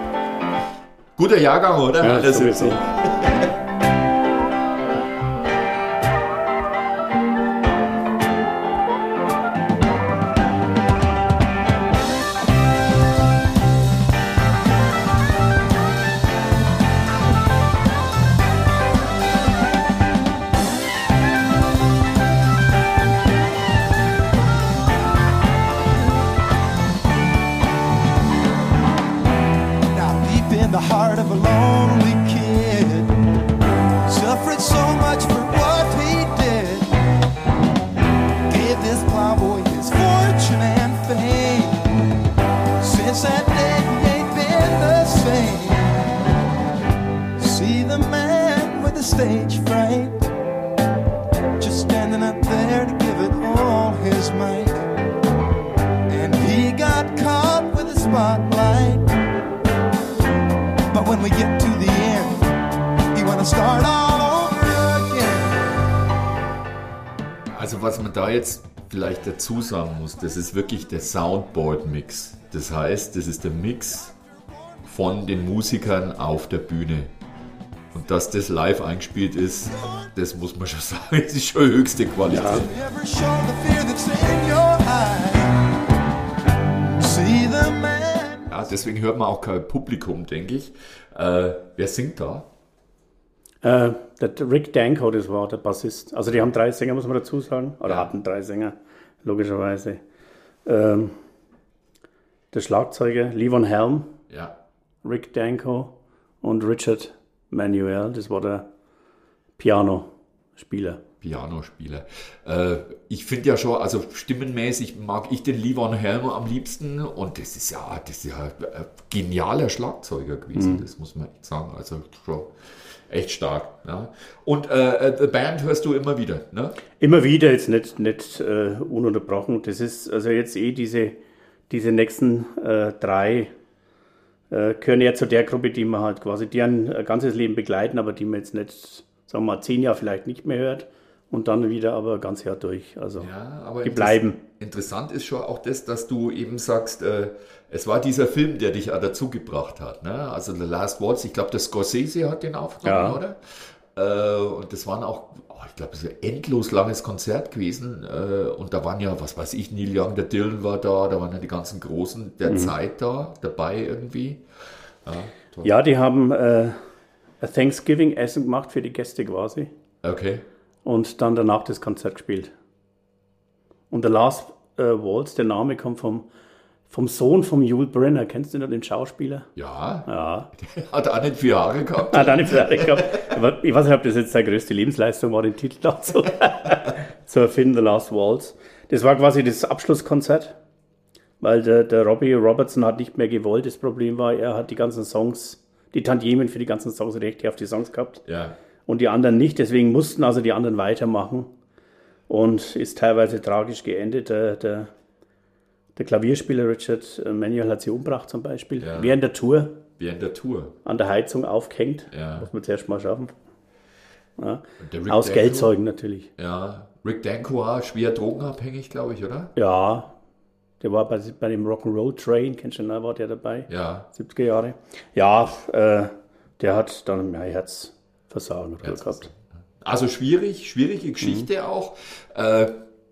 Guter Jahrgang, oder? Ja, Alles sowieso. Now deep in the heart of a lonely kid, suffering so much for what he did, gave this plowboy his fortune and fame. Since that day he ain't been the same. See the man with the stage fright, just standing up there to give it all his might. And he got caught with the spotlight. But when we get to the end, you wanna start all over again. Also was man da jetzt vielleicht dazu sagen muss, das ist wirklich der Soundboard-Mix. Das heißt, das ist der Mix von den Musikern auf der Bühne. Und dass das live eingespielt ist, das muss man schon sagen, das ist schon höchste Qualität. You ever show the fear that's in your eyes? See the man. Ja, deswegen hört man auch kein Publikum, denke ich. Äh, wer singt da? Äh, der Rick Danko, das war der Bassist. Also die haben drei Sänger, muss man dazu sagen. Oder Ja. hatten drei Sänger, logischerweise. Ähm, der Schlagzeuger Levon Helm, Ja, Rick Danko und Richard Manuel, das war der Pianospieler. Pianospieler. Äh, ich finde ja schon, also stimmenmäßig mag ich den Levon Helm am liebsten und das ist ja, das ist ja ein genialer Schlagzeuger gewesen, das muss man echt sagen. Also schon echt stark. Ja. Und äh, The Band hörst du immer wieder, ne? Immer wieder, jetzt nicht, nicht äh, ununterbrochen. Das ist also jetzt eh diese, diese nächsten äh, drei äh, gehören ja zu der Gruppe, die man halt quasi, die ein ganzes Leben begleiten, aber die man jetzt nicht, sagen wir mal, zehn Jahre vielleicht nicht mehr hört und dann wieder aber ganz Jahr durch. Also Ja, aber die interess- bleiben. Interessant ist schon auch das, dass du eben sagst, äh, es war dieser Film, der dich auch dazu gebracht hat. Ne? Also The Last Waltz, ich glaube, der Scorsese hat den aufgenommen, Ja. oder? Äh, und das waren auch, oh, ich glaube, es ist ein endlos langes Konzert gewesen. Äh, und da waren ja, was weiß ich, Neil Young, der Dylan war da, da waren ja die ganzen Großen der Zeit da, dabei irgendwie. Ja, toll. Ja, die haben äh, ein Thanksgiving-Essen gemacht für die Gäste quasi. Okay. Und dann danach das Konzert gespielt. Und der Last äh, Waltz, der Name kommt vom, vom Sohn von Yul Brynner. Kennst du noch den Schauspieler? Ja, Ja. hat auch nicht vier Haare gehabt. Ah, dann fertig gehabt. Aber ich weiß nicht, ob das jetzt seine größte Lebensleistung war, den Titel dazu zu erfinden, The Last Waltz. Das war quasi das Abschlusskonzert, weil der, der Robbie Robertson hat nicht mehr gewollt. Das Problem war, er hat die ganzen Songs, die Tantiemen für die ganzen Songs, Rechte auf die Songs gehabt. Ja. Und die anderen nicht, deswegen mussten also die anderen weitermachen. Und ist teilweise tragisch geendet. Der, der, der Klavierspieler Richard Manuel hat sie umgebracht zum Beispiel. Ja. Während der Tour Während der Tour. an der Heizung aufgehängt. Ja. Muss man zuerst mal schaffen. Ja. Und der Rick Aus Danko- Geldzeugen natürlich. Ja, Rick Danko war schwer drogenabhängig, glaube ich, oder? Ja, der war bei, bei dem Rock'n'Roll Train, kennst du, ne, war der dabei? Ja. siebziger Jahre. Ja, äh, der hat dann ja, Herzversagen oder so gehabt. Also schwierig, schwierige Geschichte Mhm. auch. Äh,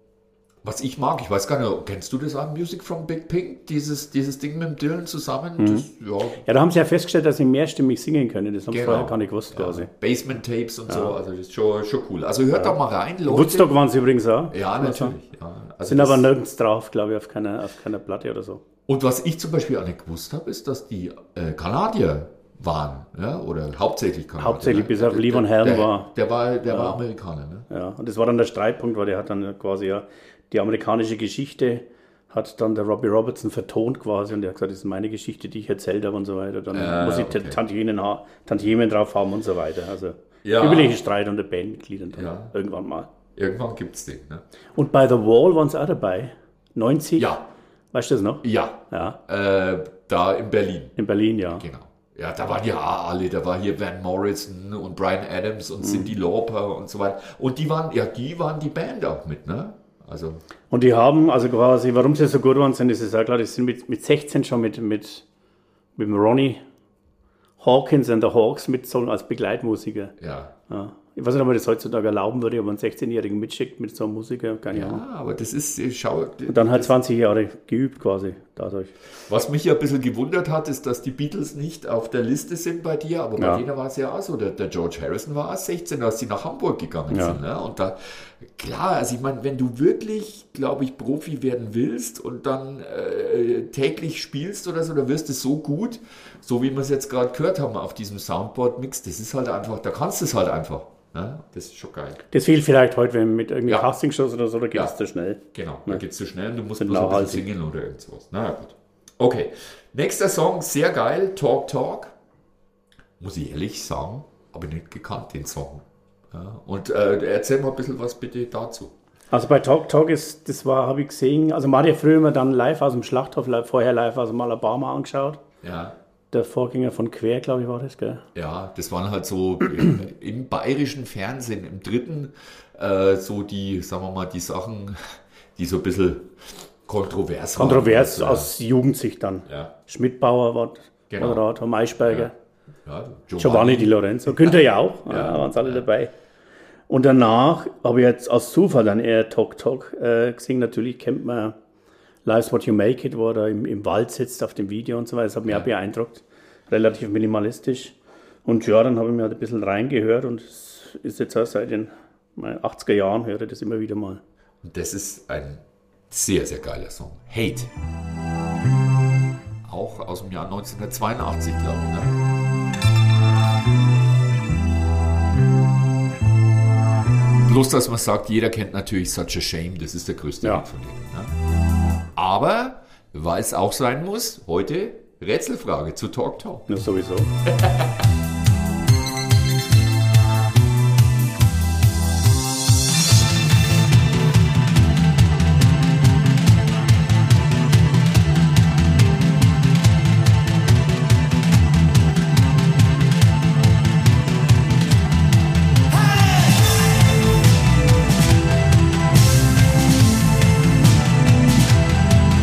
was ich mag, ich weiß gar nicht, kennst du das an Music from Big Pink? Dieses, dieses Ding mit dem Dylan zusammen? Mhm. Das, ja, Ja, da haben sie ja festgestellt, dass sie mehrstimmig singen können. Das haben sie genau. vorher gar nicht gewusst quasi. Ja, Basement Tapes und so, also das ist schon, schon cool. Also hört doch mal rein, Leute. Woodstock waren sie übrigens auch. Ja, muss man sagen. natürlich. Ja, also Sind das- aber nirgends drauf, glaube ich, auf keiner, auf keiner Platte oder so. Und was ich zum Beispiel auch nicht gewusst habe, ist, dass die äh, Kanadier waren, ja, oder hauptsächlich Kanadier. Hauptsächlich, ne? bis auf Der- Lee Van der- Helm der, war. Der war, der war Amerikaner, ne? Ja, und das war dann der Streitpunkt, weil der hat dann quasi ja die amerikanische Geschichte hat dann der Robbie Robertson vertont quasi und der hat gesagt, das ist meine Geschichte, die ich erzählt habe und so weiter. Dann Ja, muss ich okay. Tantiemen, ha- Tantiemen drauf haben und so weiter. Also Ja. übliche Streit unter Bandmitgliedern dann Ja. irgendwann mal. Irgendwann gibt es den, ne? Und bei The Wall waren sie auch dabei. neunzig? Ja, Weißt du das noch? ja. Ja, Äh, da in Berlin. in Berlin, ja. Genau. Ja, da waren ja alle, da war hier Van Morrison und Bryan Adams Mhm. und Cyndi Lauper und so weiter. Und die waren, ja, die waren die Band auch mit, ne? Also, Und die haben, also quasi, warum sie so gut waren, sind, das ist ja klar, die sind mit, mit sechzehn schon mit, mit, mit dem Ronnie Hawkins and the Hawks mitgesungen als Begleitmusiker. ja. Ja. Ich weiß nicht, ob man das heutzutage erlauben würde, ob man einen sechzehnjährigen mitschickt mit so einem Musiker, keine Ahnung. Ja, aber das ist, ich schau, Und dann halt zwanzig Jahre geübt quasi dadurch. was mich ja ein bisschen gewundert hat, ist, dass die Beatles nicht auf der Liste sind bei dir, aber bei Ja. denen war es ja auch so. Der, der George Harrison war auch sechzehn, als sie nach Hamburg gegangen Ja. sind. Ne? Und da, klar, also ich meine, wenn du wirklich, glaube ich, Profi werden willst und dann äh, täglich spielst oder so, dann wirst du so gut, so wie wir es jetzt gerade gehört haben auf diesem Soundboard-Mix, das ist halt einfach, da kannst du es halt einfach. Ne? Das ist schon geil. Das fehlt vielleicht heute, wenn mit irgendwie Ja. Castingshows oder so, da geht Ja. es zu schnell. Genau, da geht es zu schnell und du musst Sind bloß ein bisschen nachhaltig. singen oder irgendwas. Na gut. Okay, nächster Song, sehr geil, Talk Talk. Muss ich ehrlich sagen, habe ich nicht gekannt, den Song. Ja, und äh, erzähl mal ein bisschen was bitte dazu. Also bei Talk Talk ist, das war, habe ich gesehen, also man hat ja früher immer dann live aus dem Schlachthof, live, vorher live aus dem Alabama angeschaut. Ja, Der Vorgänger von Quer, glaube ich, war das, gell? ja, das waren halt so im, im bayerischen Fernsehen, im dritten, äh, so die, sagen wir mal, die Sachen, die so ein bisschen kontrovers waren. Kontrovers Also, aus Jugendsicht dann. Ja, Schmidtbauer war Genau. Moderator, Maischberger, ja, Giovanni Di Lorenzo, Günther ja auch, ja, Ja. waren sie alle dabei. Und danach habe ich jetzt aus Zufall dann eher Talk Talk äh, gesehen. Natürlich kennt man Life's What You Make It, wo er da im, im Wald sitzt auf dem Video und so weiter. Das hat mich Ja. auch beeindruckt. Relativ minimalistisch. Und ja, dann habe ich mir halt ein bisschen reingehört und es ist jetzt auch seit den achtziger Jahren, höre ich das immer wieder mal. Und das ist ein sehr, sehr geiler Song. Hate. Auch aus dem Jahr neunzehnhundertzweiundachtzig, glaube ich. Ne? Bloß, dass man sagt, jeder kennt natürlich Such a Shame, das ist der größte Ja. Hit von denen. Ne? Aber, weil es auch sein muss, heute Rätselfrage zu Talk Talk. Das sowieso.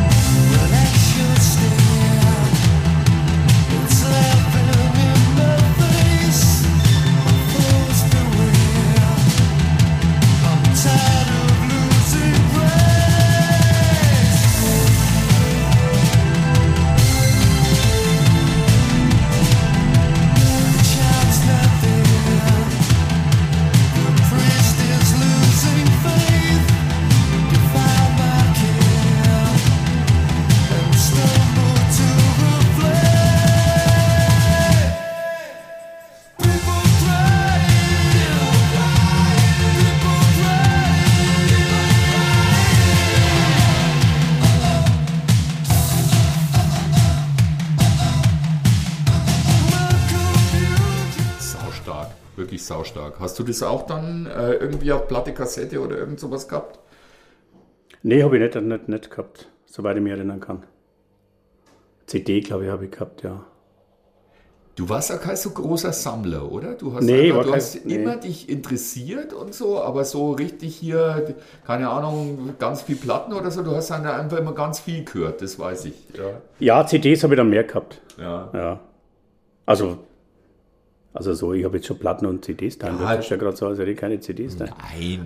Well, that should stay out. It's laughing in the saustark. Hast du das auch dann äh, irgendwie auf Platte, Kassette oder irgend sowas gehabt? Nee, habe ich nicht, nicht, nicht gehabt, soweit ich mich erinnern kann. C D, glaube ich, habe ich gehabt, ja. Du warst ja kein so großer Sammler, oder? Du hast, Nee, einfach, war du kein- hast nee. immer dich interessiert und so, aber so richtig hier, keine Ahnung, ganz viel Platten oder so, du hast dann einfach immer ganz viel gehört, das weiß ich. Ja, Ja, C Ds habe ich dann mehr gehabt. ja. Ja. Also, also so, ich habe jetzt schon Platten und C Ds da. Ja, Das ist ja gerade so, als hätte ich keine C Ds da. Nein,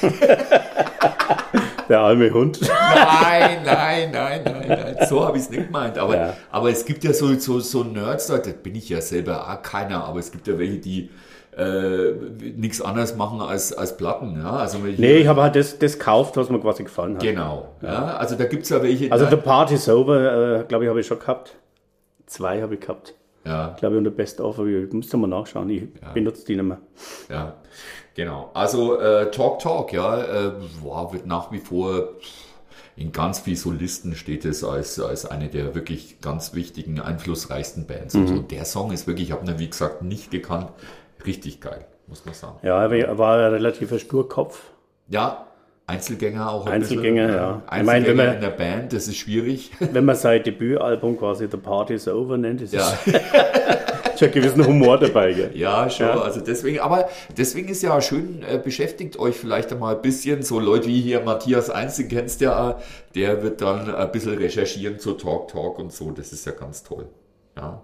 Der arme Hund. nein, nein, nein, nein, nein, so habe ich es nicht gemeint. Aber, Ja. aber es gibt ja so, so, so Nerds, da das bin ich ja selber auch keiner, aber es gibt ja welche, die äh, nichts anderes machen als, als Platten. Ja? Also welche, Nee, ich habe halt das, das gekauft, was mir quasi gefallen hat. Genau, ja? Also da gibt es ja welche, Also da- The Party's Over, äh, glaube ich, habe ich schon gehabt. Zwei habe ich gehabt. ja. Glaube ich, unter Best of, aber ich musste mal nachschauen. Ich benutze die nicht mehr. Ja, genau. Also äh, Talk Talk, ja, äh, boah, wird nach wie vor in ganz vielen so Listen steht es als, als eine der wirklich ganz wichtigen, einflussreichsten Bands. Und so. Der Song ist wirklich, ich habe ihn wie gesagt nicht gekannt, richtig geil, muss man sagen. Ja, er war ein relativer Sturkopf. Ja, Einzelgänger auch ein Einzelgänger, bisschen. ja. Ich Einzelgänger meine, wenn man- in der Band, das ist schwierig. Wenn man sein Debütalbum quasi The Party's Over nennt, ist Ja. schon einen gewissen Humor dabei. Gell? Ja, schon. Ja. Also deswegen, aber deswegen ist ja schön, äh, beschäftigt euch vielleicht einmal ein bisschen. So Leute wie hier Matthias Einzel kennst ja, auch, der wird dann ein bisschen recherchieren zu Talk Talk und so. Das ist ja ganz toll. Ja.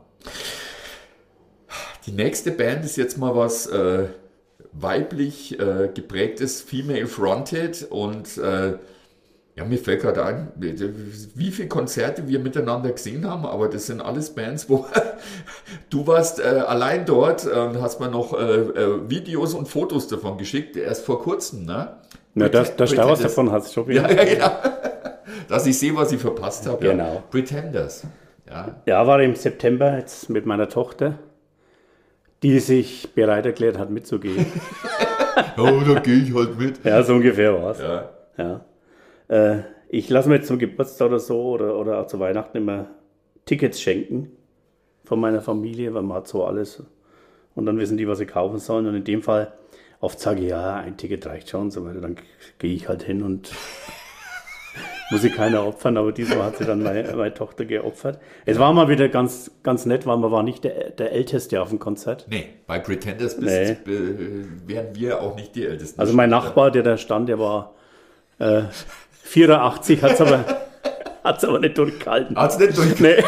Die nächste Band ist jetzt mal was äh, weiblich äh, geprägtes, female fronted und äh, ja, mir fällt gerade ein, wie viele Konzerte wir miteinander gesehen haben, aber das sind alles Bands, wo du warst äh, allein dort und hast mir noch äh, äh, Videos und Fotos davon geschickt, erst vor kurzem, ne? Na, das, das Stau was Pretenders. davon hat es schon wieder. Ja, ja, genau. Dass ich sehe, was ich verpasst habe. Ja. Genau. Pretenders. Ja. Ja, war im September jetzt mit meiner Tochter, die sich bereit erklärt hat mitzugehen. Oh, da gehe ich halt mit. Ja, so ungefähr war es. Ja. Ja. Äh, ich lasse mir jetzt zum Geburtstag oder so oder, oder auch zu Weihnachten immer Tickets schenken von meiner Familie, weil man hat so alles. Und dann wissen die, was sie kaufen sollen. Und in dem Fall oft sage ich, ja, ein Ticket reicht schon und so weiter. Dann gehe ich halt hin und muss ich keiner opfern. Aber diesmal hat sie dann meine, meine Tochter geopfert. Es war mal wieder ganz, ganz nett, weil man war nicht der, der Älteste auf dem Konzert. Nee, bei Pretenders bist, Nee. äh, wären wir auch nicht die Ältesten. Also mein Nachbar, der da stand, der war äh, vierundachtzig, hat es aber, hat's aber nicht durchgehalten. Hat's nicht durch. Nee.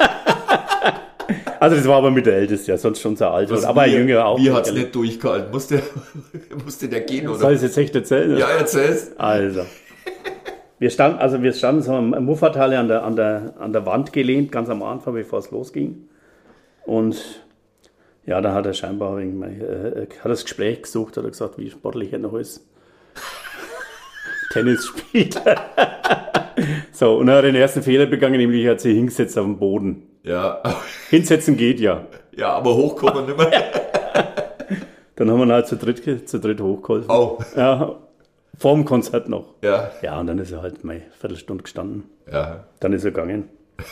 Also das war aber mit der Älteste, ja, sonst schon so alt. Was, aber ein wie, Jünger auch. Wie hat's nicht durchgehalten? Musste, musste der gehen, Soll oder? ich es jetzt echt erzählen? Ja, erzähl's. Also. Wir standen, also wir standen so am Muffathalle an der, an, der, an der Wand gelehnt, ganz am Anfang, bevor es losging. Und ja, da hat er scheinbar wegen, äh, hat das Gespräch gesucht, hat er gesagt, wie sportlich er noch ist. Tennis spielt. So, und er hat den ersten Fehler begangen, nämlich er hat sich hingesetzt auf den Boden. Ja, Hinsetzen geht ja. ja, aber hochkommen nicht mehr. Dann haben wir ihn halt zu dritt, ge- zu dritt hochgeholfen. Oh, Ja, vor dem Konzert noch. ja, Ja, und dann ist er halt mal eine Viertelstunde gestanden. ja. Dann ist er gegangen.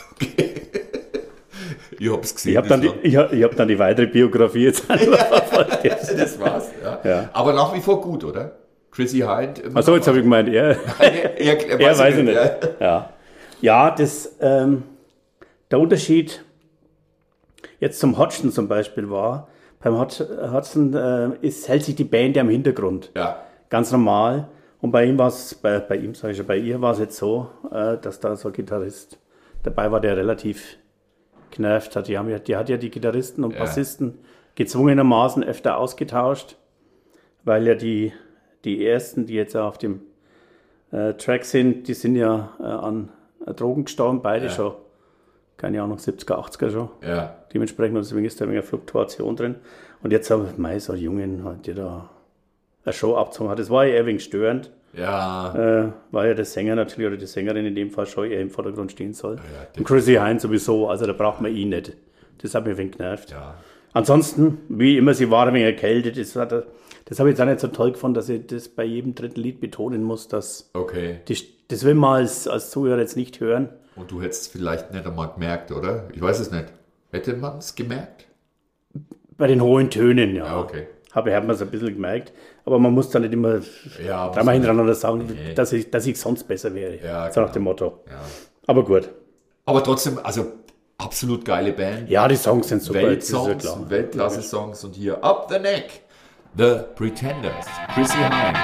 Ich hab's gesehen. Ich habe dann, die- das ich hab, ich hab dann die weitere Biografie jetzt einfach verfolgt. war- das war's. Ja. Ja. Aber nach wie vor gut, oder? Chrissy Hind. immer Achso, noch- jetzt habe ich gemeint, er, Er, er, er er weiß ich nicht. Ja. Ja, ja das, ähm, der Unterschied jetzt zum Hodgson zum Beispiel war, beim Hodg- Hodgson äh, ist, hält sich die Band ja im Hintergrund. Ja. Ganz normal. Und bei ihm war es, bei, bei ihm sage ich schon, bei ihr war es jetzt so, äh, dass da so ein Gitarrist dabei war, der relativ genervt hat. Die, haben ja, die hat ja die Gitarristen und Ja. Bassisten gezwungenermaßen öfter ausgetauscht, weil ja die, die ersten, die jetzt auf dem äh, Track sind, die sind ja äh, an äh, Drogen gestorben, beide Ja. schon. Keine Ahnung, siebziger, achtziger schon. Ja. Dementsprechend, und deswegen ist da ein wenig Fluktuation drin. Und jetzt haben wir so einen Jungen, halt, der da eine Show abgezogen hat. Das war ja eher ein wenig störend, Ja. äh, weil ja der Sänger natürlich, oder die Sängerin in dem Fall schon eher im Vordergrund stehen soll. ja, Und Chrissy Hind sowieso, also da braucht man ihn nicht. Das hat mich ein wenig genervt. Ja. Ansonsten, wie immer, sie war ein wenig erkältet. Das, hat, das habe ich jetzt auch nicht so toll gefunden, dass ich das bei jedem dritten Lied betonen muss, dass Okay. die, das will man als, als Zuhörer jetzt nicht hören. Und du hättest es vielleicht nicht einmal gemerkt, oder? Ich weiß es nicht. Hätte man es gemerkt? Bei den hohen Tönen, ja. Ja, okay. habe, hat man es ein bisschen gemerkt. Aber man muss dann nicht immer Ja, muss dreimal man- hintereinander sagen, Nee. dass, ich, dass ich sonst besser wäre. Ja, so nach genau. dem Motto. Ja. Aber gut. Aber trotzdem, also absolut geile Band. Ja, die Songs sind super. das Weltsongs, ist ja klar. Weltklasse-Songs und hier Up the Neck, The Pretenders, Chrissy Hynde.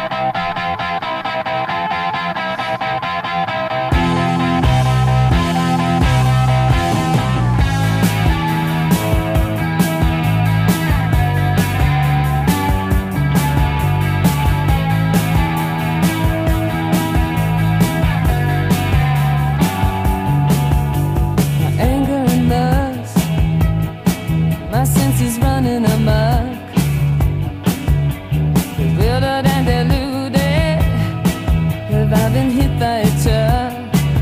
My anger and lust, my senses running amok. Bewildered and deluded, have I been hit by a truck?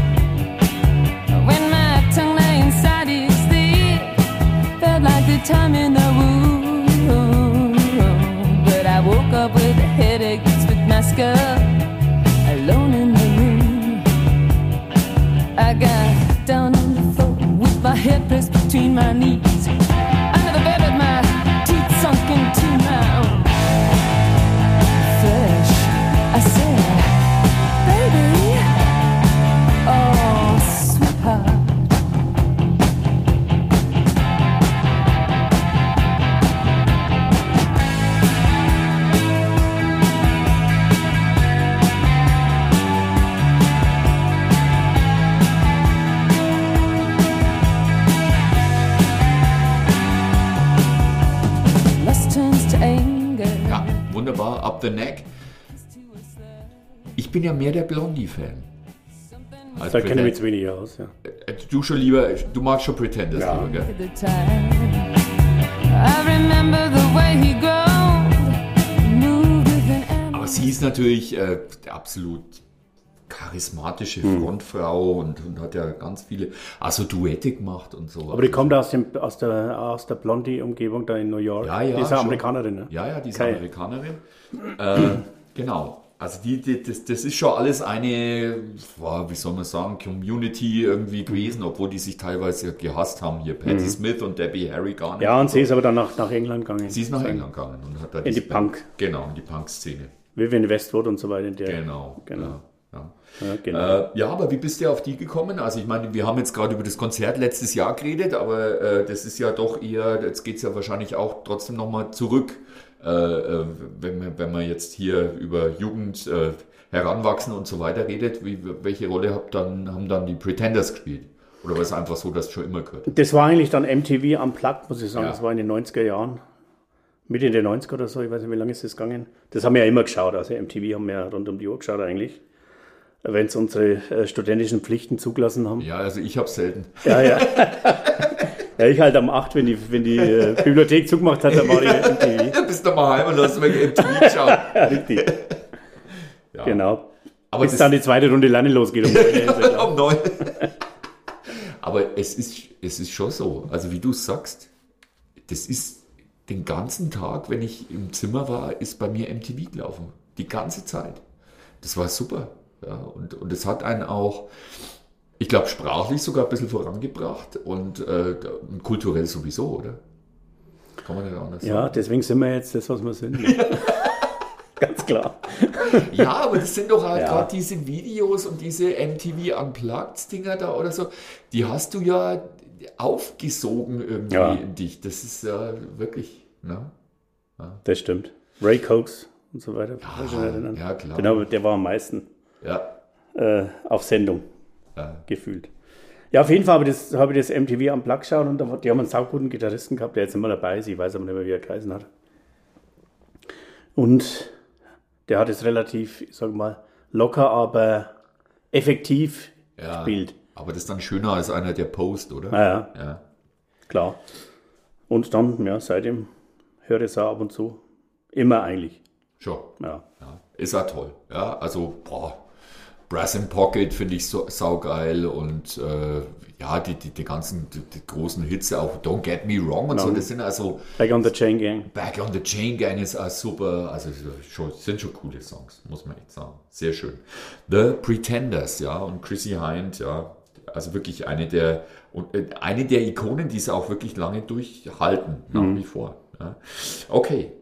When my tongue lay inside his teeth, felt like the time in the womb. But I woke up with a headache, split my skull, alone in the room. I got down on the floor with my head pressed between my knees. Under the bed with my teeth sunk into my own flesh. I said, baby, oh, sweetheart. Lust turns to anger. Ja, wunderbar, Up the Neck. Ich bin ja mehr der Blondie-Fan. Als Da kenne ich mich Pretend- zu wenig aus. Ja. Äh, Du schon lieber, du magst schon Pretenders Ja. lieber, gell? At the time, I remember the way he groaned, moved with an animal. Aber sie ist natürlich äh, absolut charismatische Hm. Frontfrau und, und hat ja ganz viele, also Duette gemacht und so. Aber die kommt aus, dem, aus der, aus der Blondie-Umgebung da in New York. Ja, ja, Die ist ja schon. Amerikanerin, ne? Ja, ja, die ist Okay. Amerikanerin. Äh, genau. Also die, die, das, das ist schon alles eine, wow, wie soll man sagen, Community irgendwie gewesen, obwohl die sich teilweise gehasst haben hier. Patti Smith und Debbie Harry gar nicht. Mhm. Ja, und sie ist aber dann nach, nach England gegangen. Sie ist nach England gegangen und hat da In die Punk. Genau, in die Punk-Szene. Vivian Westwood und so weiter. In der, Genau. Genau. Ja, ja. Ja, genau. Äh, ja, aber wie bist du auf die gekommen? Also ich meine, wir haben jetzt gerade über das Konzert letztes Jahr geredet, aber äh, das ist ja doch eher, jetzt geht es ja wahrscheinlich auch trotzdem nochmal zurück, äh, äh, wenn, man, wenn man jetzt hier über Jugend, äh, Heranwachsen und so weiter redet. Wie, welche Rolle habt dann, haben dann die Pretenders gespielt? Oder war es einfach so, dass es schon immer gehört? Das war eigentlich dann M T V Unplugged, muss ich sagen. Ja. Das war in den neunziger Jahren. Mitte der neunziger oder so, ich weiß nicht, wie lange ist das gegangen. Das haben wir ja immer geschaut, also M T V haben wir ja rund um die Uhr geschaut eigentlich. Wenn es unsere äh, studentischen Pflichten zugelassen haben. Ja, also ich habe selten. Ja, ja. Ja, ich halt am acht, wenn die, wenn die äh, Bibliothek zugemacht hat, dann war die M T V. Bist du mal heim und hast wegen M T V geschaut. Ja, richtig. Ja. Genau. Aber Bis das- dann die zweite Runde Lernen losgeht. Um neun, ist ja klar. um neun. Aber es ist, es ist schon so, also wie du sagst, das ist den ganzen Tag, wenn ich im Zimmer war, ist bei mir M T V gelaufen. Die ganze Zeit. Das war super. Ja, und, und es hat einen auch, ich glaube, sprachlich sogar ein bisschen vorangebracht und äh, kulturell sowieso, oder? Kann man nicht anders Ja, sagen. deswegen sind wir jetzt das, was wir sind. Ganz klar. Ja, aber das sind doch halt Ja. gerade diese Videos und diese M T V Unplugged-Dinger da oder so, die hast du ja aufgesogen irgendwie Ja. in dich. Das ist ja wirklich, ne? Das stimmt. Ray Cox und so weiter. Ja, Kann ich mich erinnern. ja, klar. Genau, der war am meisten Ja, äh, auf Sendung ja. gefühlt. Ja, auf jeden Fall habe ich das, habe ich das M T V Unplugged geschaut und da, die haben einen sauguten Gitarristen gehabt, der jetzt immer dabei ist. Ich weiß aber nicht mehr, wie er geheißen hat. Und der hat es relativ, ich sag mal, locker, aber effektiv ja. gespielt. Aber das ist dann schöner als einer, der Post, oder? Naja, Ja. klar. Und dann, ja, seitdem höre ich es auch ab und zu. Immer eigentlich. Schon. Ja. Ja. Ist ja toll. Ja, also, boah. Brass in Pocket finde ich so, saugeil und äh, ja, die, die, die ganzen die, die großen Hits, auch Don't Get Me Wrong und so, das sind also Back on the Chain Gang. Back on the Chain Gang ist auch super, also schon, sind schon coole Songs, muss man echt sagen. Sehr schön. The Pretenders, ja, und Chrissy Hynde, ja, also wirklich eine der und äh, eine der Ikonen, die es auch wirklich lange durchhalten, nach wie vor. Ja. Okay,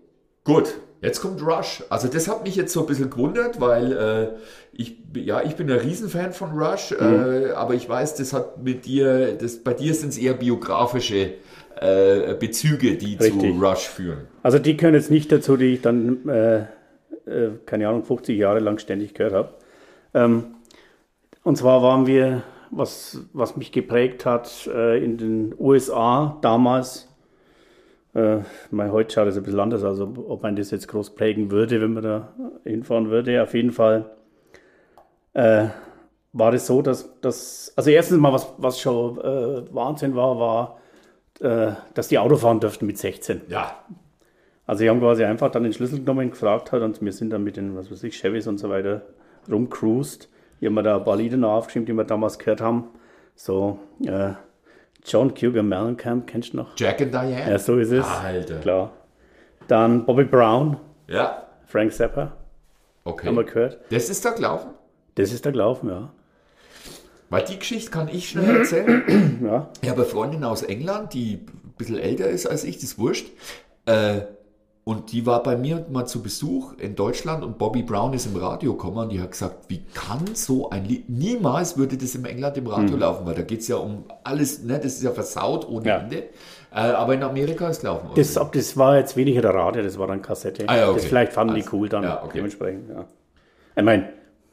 Gut, jetzt kommt Rush. Also das hat mich jetzt so ein bisschen gewundert, weil äh, ich, ja, ich bin ein Riesenfan von Rush, äh, aber ich weiß, das hat mit dir, das, bei dir sind es eher biografische äh, Bezüge, die Richtig. zu Rush führen. Also die können jetzt nicht dazu, die ich dann, äh, äh, keine Ahnung, fünfzig Jahre lang ständig gehört habe. Ähm, und zwar waren wir, was, was mich geprägt hat, äh, in den U S A damals. Äh, mein, heute schaut es ein bisschen anders aus, ob, ob man das jetzt groß prägen würde, wenn man da hinfahren würde. Auf jeden Fall äh, war das so, dass, dass also erstens mal, was, was schon äh, Wahnsinn war, war, äh, dass die Auto fahren durften mit sechzehn. Ja, Also die haben quasi einfach dann den Schlüssel genommen, gefragt hat und wir sind dann mit den, was weiß ich, Chevys und so weiter rumcruised. Wir haben mir da ein paar Lieder noch aufgeschrieben, die wir damals gehört haben. So, äh, John Cougar Mellencamp, kennst du noch? Jack and Diane. Ja, so ist es. Alter. Klar. Dann Bobby Brown, Ja, Frank Zappa, okay. haben wir gehört. Das ist da gelaufen? Das ist da gelaufen, ja. Weil die Geschichte kann ich schnell erzählen. Ja, Ich habe eine Freundin aus England, die ein bisschen älter ist als ich, das ist wurscht. Äh, und die war bei mir mal zu Besuch in Deutschland und Bobby Brown ist im Radio gekommen und die hat gesagt, wie kann so ein Lied, niemals würde das in England im Radio laufen, weil da geht es ja um alles, ne, das ist ja versaut ohne Ja. Ende. Äh, aber in Amerika ist es gelaufen. das, ob das war jetzt weniger der Radio, das war dann Kassette. Ah, ja, okay. Das vielleicht fanden die Also, cool dann ja, okay. dementsprechend, ja. Ich meine,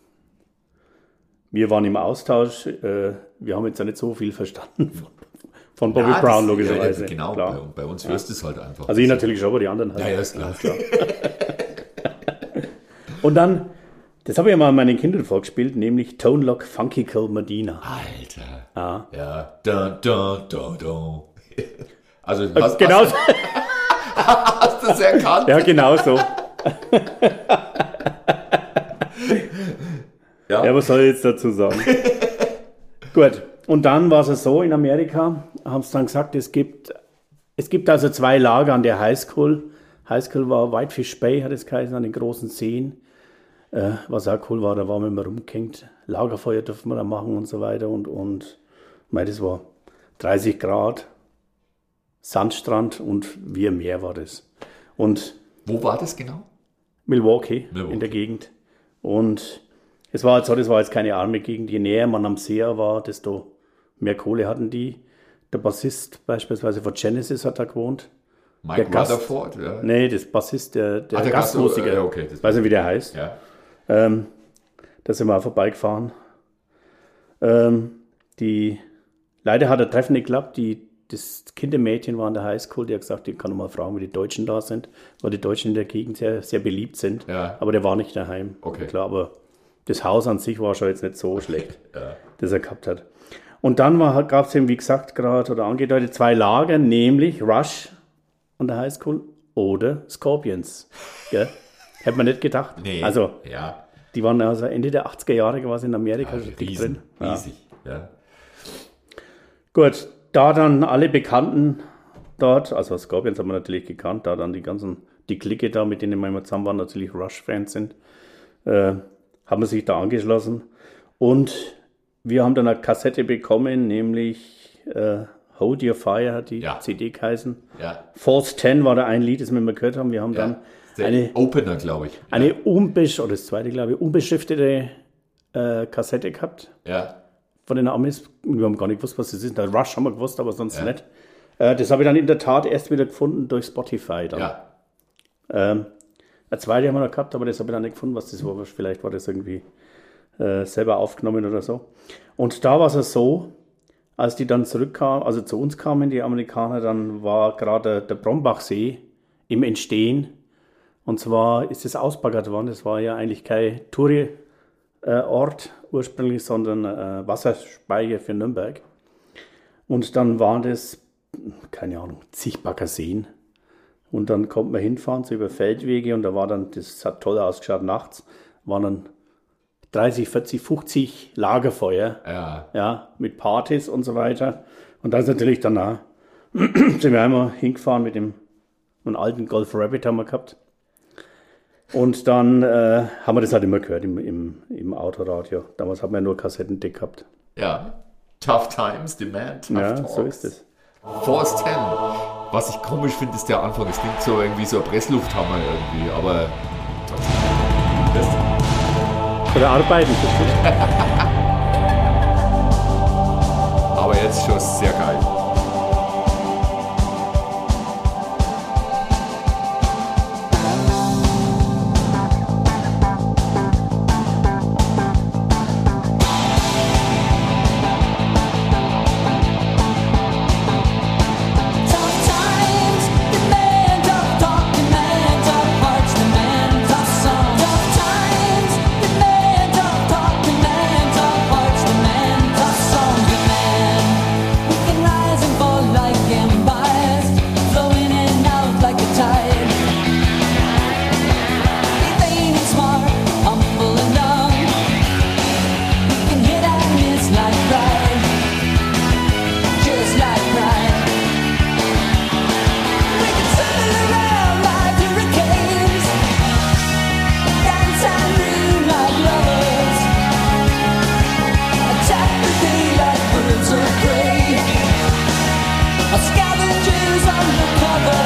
wir waren im Austausch, äh, wir haben jetzt ja nicht so viel verstanden von, von Bobby Ja, Brown, das- logischerweise. Ja, genau, Klar. bei, bei uns hörst du es halt einfach. Also ich natürlich schon, aber die anderen halt. Ja, ja, ist klar. Und dann, das habe ich ja mal meinen Kindern vorgespielt, nämlich Tone Loc Funky Cold Medina. Alter. Ja. Ja. Da, da, da, da. Also, hast, Genau, hast, hast du das erkannt? ja, genau so. Ja. Ja, was soll ich jetzt dazu sagen? Gut, und dann war es so, in Amerika haben sie dann gesagt, es gibt, es gibt also zwei Lager an der Highschool. Highschool war Whitefish Bay, hat es geheißen, an den großen Seen. Äh, was auch cool war, da waren wir immer rumgehängt. Lagerfeuer durften wir da machen und so weiter. Und, und mei, das war dreißig Grad, Sandstrand und wie ein Meer war das. Und Wo war das genau? Milwaukee, Milwaukee. in der Gegend. Und es war jetzt so, das war jetzt keine arme Gegend. Je näher man am See war, desto mehr Kohle hatten die. Der Bassist beispielsweise von Genesis hat da gewohnt. Mike Der Gast- Rutherford? Ja. Nee, das Bassist, der, der, Ah, der Gast- Gastmusiker. äh, okay, das- weiß nicht, wie der heißt. Ja. Ähm, da sind wir auch vorbeigefahren. Ähm, die, leider hat der Treffen nicht geklappt. Die, das Kindermädchen war an der Highschool, die hat gesagt, die kann noch mal fragen, wie die Deutschen da sind, weil die Deutschen in der Gegend sehr, sehr beliebt sind. Ja. Aber der war nicht daheim. Okay. Klar, aber das Haus an sich war schon jetzt nicht so schlecht, Ja. das er gehabt hat. Und dann gab es eben, wie gesagt, gerade oder angedeutet, zwei Lager, nämlich Rush an der Highschool oder Scorpions. Gell? Hätte man nicht gedacht. Nee. Also, Ja. die waren also Ende der achtziger Jahre quasi in Amerika Ja, dick riesen, drin. Ja. riesig. Ja. Gut, da dann alle Bekannten dort, also Scorpions haben wir natürlich gekannt, da dann die ganzen, die Clique da, mit denen wir immer zusammen waren, natürlich Rush-Fans sind, äh, haben wir sich da angeschlossen. Und wir haben dann eine Kassette bekommen, nämlich äh, Hold Your Fire hat die Ja. C D geheißen. Ja. Force zehn war da ein Lied, das wir immer gehört haben. Wir haben Ja. dann Der eine, Opener, glaube ich. eine unbesch oder das zweite, glaube ich, unbeschriftete äh, Kassette gehabt Ja. von den Amis. Wir haben gar nicht gewusst, was das ist. Der Rush haben wir gewusst, aber sonst Ja. nicht. Äh, das habe ich dann in der Tat erst wieder gefunden durch Spotify. Dann. Ja. Ähm, eine zweite haben wir noch gehabt, aber das habe ich dann nicht gefunden, was das war. Vielleicht war das irgendwie äh, selber aufgenommen oder so. Und da war es so, als die dann zurückkamen, also zu uns kamen, die Amerikaner, dann war gerade der Brombachsee im Entstehen. Und zwar ist es ausbaggert worden. Das war ja eigentlich kein Touri-Ort ursprünglich, sondern äh, Wasserspeicher für Nürnberg. Und dann waren das, keine Ahnung, zig Bagger Seen. Und dann konnte man hinfahren, so über Feldwege. Und da war dann, das hat toll ausgeschaut nachts, waren dann dreißig, vierzig, fünfzig Lagerfeuer. Ja. Ja, mit Partys und so weiter. Und da ist natürlich danach, sind wir einmal hingefahren mit dem einen alten Golf Rabbit haben wir gehabt. Und dann äh, haben wir das halt immer gehört im, im, im Autoradio. Damals haben wir nur Kassettendeck gehabt. Ja. Tough Times Demand Tough Ja, Talks. so ist es. Force zehn. Was ich komisch finde, ist der Anfang. Es klingt so irgendwie so ein Presslufthammer irgendwie, aber trotzdem. Das, Oder arbeiten. aber jetzt schon sehr geil. Tough times, demand of talk, demand of hearts, demand of song. Tough times, demand of talk, demand of hearts, demand of song. Demand. We can rise and fall like empires, flowing in and out like a tide. Be vain and smart, humble and dumb. We can hit and miss like pride, just like pride. We can circle around like hurricanes, dance and dream like lovers, attack the day like birds of prey, or scavengers undercover,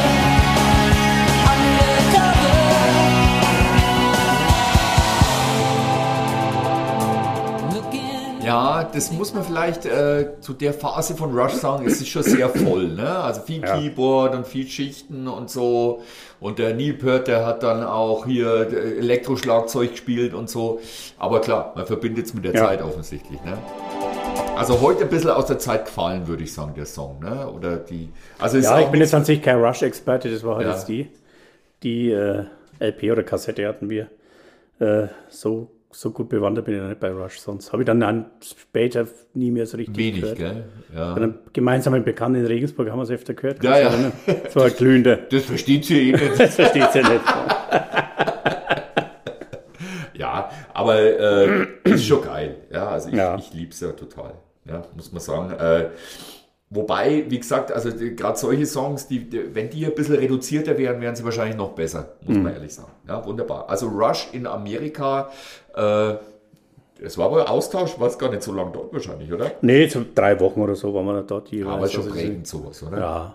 undercover. Looking. Ja, das muss man vielleicht äh, zu der Phase von Rush sagen, es ist schon sehr voll, ne? Also viel Ja. Keyboard und viel Schichten und so. Und der Neil Peart, der hat dann auch hier Elektroschlagzeug gespielt und so. Aber klar, man verbindet es mit der Ja. Zeit offensichtlich, ne? Also heute ein bisschen aus der Zeit gefallen, würde ich sagen, der Song, ne? Oder die. Also ist Ja, auch ich bin jetzt an sich kein Rush-Experte, das war halt Ja. jetzt die, die äh, L P oder Kassette hatten wir. Äh, so, so gut bewandert bin ich noch nicht bei Rush, sonst habe ich dann, dann später nie mehr so richtig wenig, gehört. gell? Ja. Bei einem gemeinsamen Bekannten in Regensburg haben wir es öfter gehört. Ja, ja. So ein glühender. Das versteht sie eh nicht. Das versteht sie nicht. Ja, aber äh, ist schon geil. Ja, also ich, Ja. ich liebe es ja total. Ja, muss man sagen. Äh, wobei, wie gesagt, also gerade solche Songs, die, die, wenn die ein bisschen reduzierter wären, wären sie wahrscheinlich noch besser, muss man ehrlich sagen. Ja, wunderbar. Also Rush in Amerika, äh, es war aber ein Austausch, war es gar nicht so lange dort wahrscheinlich, oder? Nee, so drei Wochen oder so waren wir dort jeweils. Aber schon Also, prägend sowas, oder? Ja.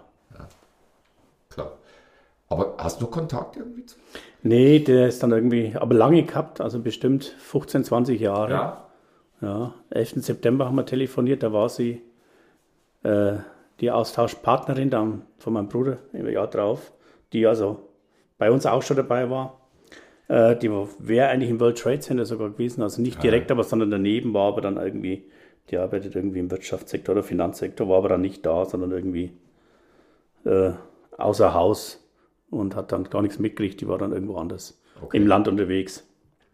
Klar. Aber hast du Kontakt irgendwie zu? Nee, der ist dann irgendwie, aber lange gehabt, also bestimmt fünfzehn, zwanzig Jahre. Ja. Ja, elften September haben wir telefoniert, da war sie äh, die Austauschpartnerin dann von meinem Bruder im Jahr drauf, die also bei uns auch schon dabei war. Äh, die wäre eigentlich im World Trade Center sogar gewesen, also nicht direkt, aber sondern daneben war aber dann irgendwie, die arbeitet irgendwie im Wirtschaftssektor oder Finanzsektor, war aber dann nicht da, sondern irgendwie äh, außer Haus und hat dann gar nichts mitgekriegt, die war dann irgendwo anders Okay. im Land unterwegs.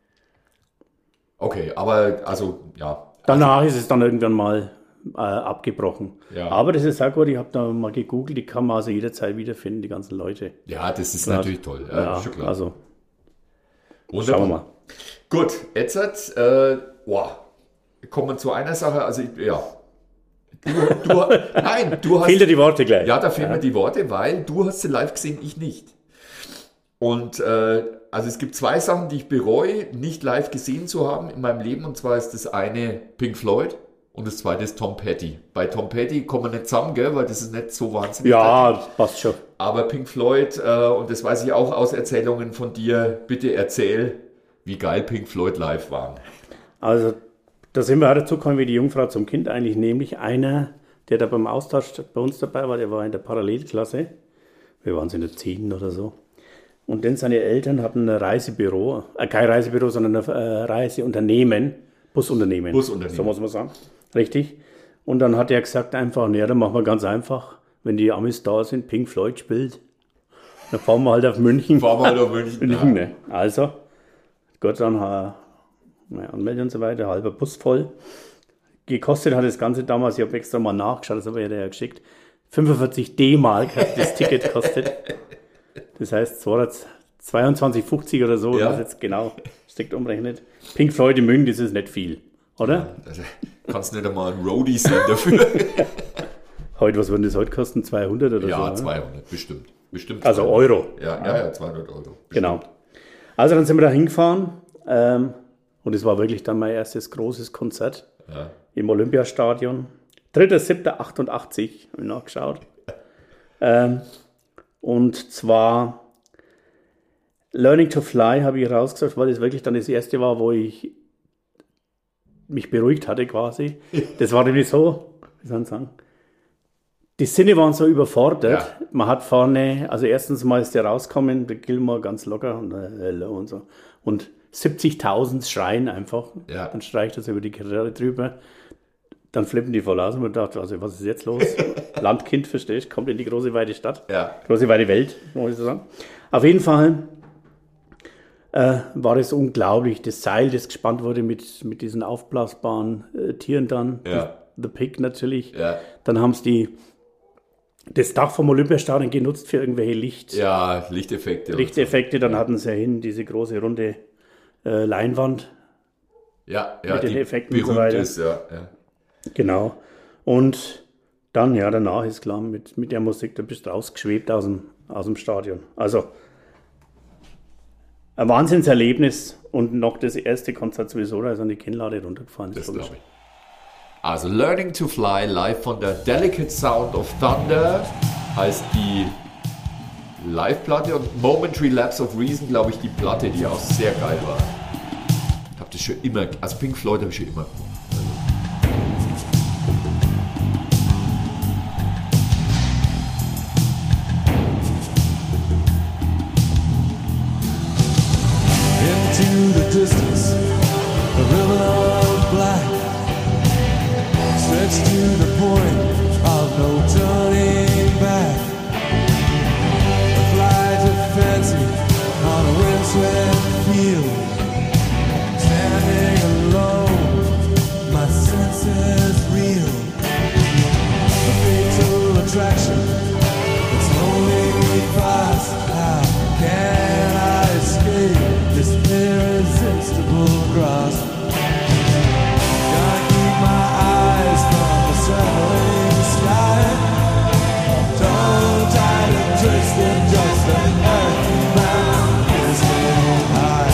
Okay, aber also, ja. Danach ist es dann irgendwann mal äh, abgebrochen. Ja. Aber das ist auch gut, ich habe da mal gegoogelt, die kann man also jederzeit wiederfinden, die ganzen Leute. Ja, das ist Klar. natürlich toll. Ja, Ja, schon klar. also Wunderbar. schauen wir mal. Gut, jetzt hat, äh, boah, kommen wir zu einer Sache, also ich, ja. Du, du, nein, du hast. Fehlt dir die Worte gleich. Ja, da fehlen mir die Worte, weil du hast sie live gesehen, ich nicht. Und äh, also es gibt zwei Sachen, die ich bereue, nicht live gesehen zu haben in meinem Leben. Und zwar ist das eine Pink Floyd und das zweite ist Tom Petty. Bei Tom Petty kommen wir nicht zusammen, gell, weil das ist nicht so wahnsinnig. Ja, das passt schon. Aber Pink Floyd, äh, und das weiß ich auch aus Erzählungen von dir, bitte erzähl, wie geil Pink Floyd live waren. Also da sind wir auch dazu gekommen, wie die Jungfrau zum Kind eigentlich, nämlich einer, der da beim Austausch bei uns dabei war, der war in der Parallelklasse. Wir waren so in der zehnten oder so. Und dann seine Eltern hatten ein Reisebüro, äh, kein Reisebüro, sondern ein äh, Reiseunternehmen, Busunternehmen. Busunternehmen. So muss man sagen. Richtig. Und dann hat er gesagt einfach, naja, dann machen wir ganz einfach, wenn die Amis da sind, Pink Floyd spielt, dann fahren wir halt auf München. Fahren wir halt auf München. München, Ja. ne? Also, Gott dann äh, naja, anmelden und so weiter, halber Bus voll. Gekostet hat das Ganze damals, ich habe extra mal nachgeschaut, das habe ich ja geschickt, fünfundvierzig D-Mark hat das Ticket gekostet. Das heißt, es war jetzt zweiundzwanzig fünfzig oder so, Ja. das jetzt genau steckt umrechnet. Pink Floyd in München, das ist nicht viel, oder? Also, kannst nicht einmal einen Roadie sehen dafür. Heute, was würden das heute kosten? zweihundert oder so? Ja, oder? zweihundert, bestimmt. bestimmt Also zweihundert. Euro. Ja, ja, ja, zweihundert Euro. Bestimmt. Genau. Also dann sind wir da hingefahren ähm, und es war wirklich dann mein erstes großes Konzert Ja. im Olympiastadion. dritter siebter achtundachtzig, habe ich nachgeschaut. Ähm, Und zwar Learning to Fly habe ich rausgesucht, weil das wirklich dann das erste war, wo ich mich beruhigt hatte quasi. Das war nämlich so, wie soll ich sagen, die Sinne waren so überfordert. Ja. Man hat vorne, also erstens mal ist der rauskommen, der Gilmore ganz locker und, äh, hello und so. Und siebzigtausend schreien einfach. Ja. Dann streicht das über die Gitarre drüber. Dann flippen die voll aus und man dachte, also was ist jetzt los? Landkind, verstehst du, kommt in die große weite Stadt. Ja. Große weite Welt, muss ich so sagen. Auf jeden Fall äh, war es unglaublich. Das Seil, das gespannt wurde mit, mit diesen aufblasbaren äh, Tieren dann. Ja. The Pig natürlich. Ja. Dann haben sie die das Dach vom Olympiastadion genutzt für irgendwelche Licht, Ja, Lichteffekte. und Lichteffekte. Dann hatten sie ja hin diese große runde äh, Leinwand. So. Ja, ja, mit den die Effekten und so berühmt weiter. ist, ja, ja. Genau. Und dann, ja, danach ist klar, mit, mit der Musik, da bist du rausgeschwebt aus dem, aus dem Stadion. Also, ein Wahnsinnserlebnis und noch das erste Konzert sowieso, da ist an die Kinnlade runtergefahren. Das ist glaube ich. Also Learning to Fly live von der Delicate Sound of Thunder heißt die Live-Platte und Momentary Lapse of Reason, glaube ich, die Platte, die auch sehr geil war. Ich habe das schon immer, also Pink Floyd habe ich schon immer gemacht. Into the distance, a river of black stretched to the point of no turning back. A flight of fancy on a windswept field, standing alone, my senses reel. A fatal attraction, it's holding me fast. How can I escape this irresistible grasp? Can't keep my eyes from the settling sky. Tongue tied and twisted, just an earthman is getting high.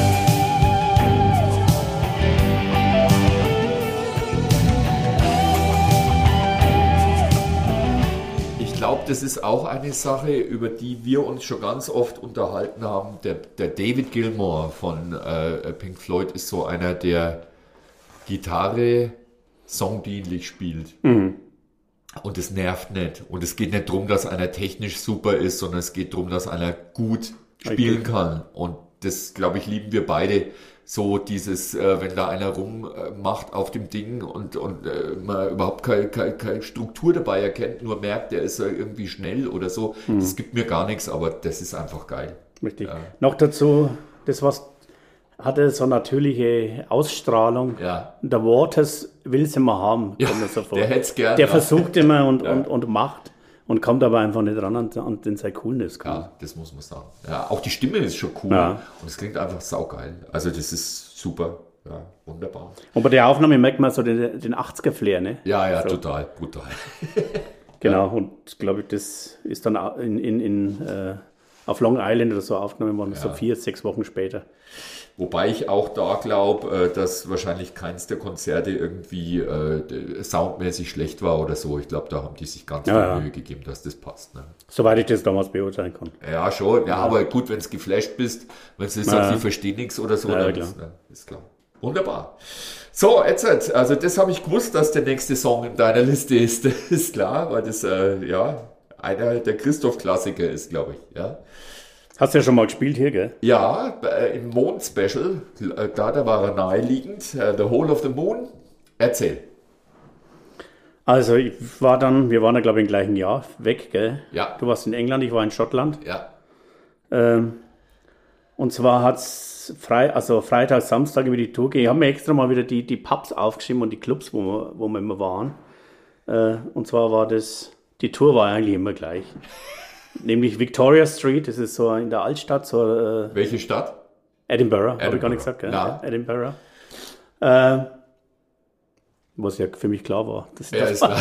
Ich glaube, das ist auch eine Sache, über die wir uns schon ganz oft unterhalten haben. Der, der David Gilmour von äh, Pink Floyd ist so einer, der Gitarre songdienlich spielt. Und es nervt nicht. Und es geht nicht darum, dass einer technisch super ist, sondern es geht darum, dass einer gut spielen kann. Und das, glaube ich, lieben wir beide. So dieses, äh, wenn da einer rummacht auf dem Ding und, und äh, man überhaupt keine, keine, keine Struktur dabei erkennt, nur merkt, der ist äh, irgendwie schnell oder so. Das gibt mir gar nichts, aber das ist einfach geil. Richtig. Ja. Noch dazu, das was hatte so natürliche Ausstrahlung. Ja. Der Waters will es immer haben, Ja, kommt mir so vor. der hätt's gern, Der ja. versucht immer und, Ja. und, und macht und kommt aber einfach nicht ran an, an den sein Coolness. Ja, das muss man sagen. Ja, auch die Stimme ist schon cool Ja. und es klingt einfach saugeil. Also das ist super. Ja, wunderbar. Und bei der Aufnahme merkt man so den, den achtziger-Flair, ne? Ja, ja, So. total, brutal. Genau, und glaube ich, das ist dann au- in, in, in, äh, auf Long Island oder so aufgenommen worden, so vier, sechs Wochen später. Wobei ich auch da glaube, dass wahrscheinlich keins der Konzerte irgendwie äh, soundmäßig schlecht war oder so. Ich glaube, da haben die sich ganz Ja, viel ja. Mühe gegeben, dass das passt. Ne? Soweit ich das damals beurteilen kann. Ja, schon. Ja, aber gut, wenn du geflasht bist, wenn du sagst, Ja. ich verstehe nichts oder so, Ja, dann klar. ist, ne, ist klar. Wunderbar. So, jetzt, also das habe ich gewusst, dass der nächste Song in deiner Liste ist. Das ist klar, weil das äh, ja einer der Christoph-Klassiker ist, glaube ich. Ja. Hast du ja schon mal gespielt hier, gell? Ja, äh, im Mond-Special, äh, da, da war er naheliegend, äh, The Hole of the Moon. Erzähl. Also ich war dann, wir waren ja glaube ich im gleichen Jahr weg, gell? Ja. Du warst in England, ich war in Schottland. Ja, Ähm, und zwar hat es frei, also Freitag, Samstag über die Tour gegeben. Ich habe mir extra mal wieder die, die Pubs aufgeschrieben und die Clubs, wo wir, wo wir immer waren. Äh, und zwar war das, die Tour war eigentlich immer gleich. Nämlich Victoria Street, das ist so in der Altstadt, so äh, welche Stadt? Edinburgh, habe ich gar Edinburgh. nicht gesagt, gell? Ja. Edinburgh. Äh, was ja für mich klar war. Das Ja, ist klar.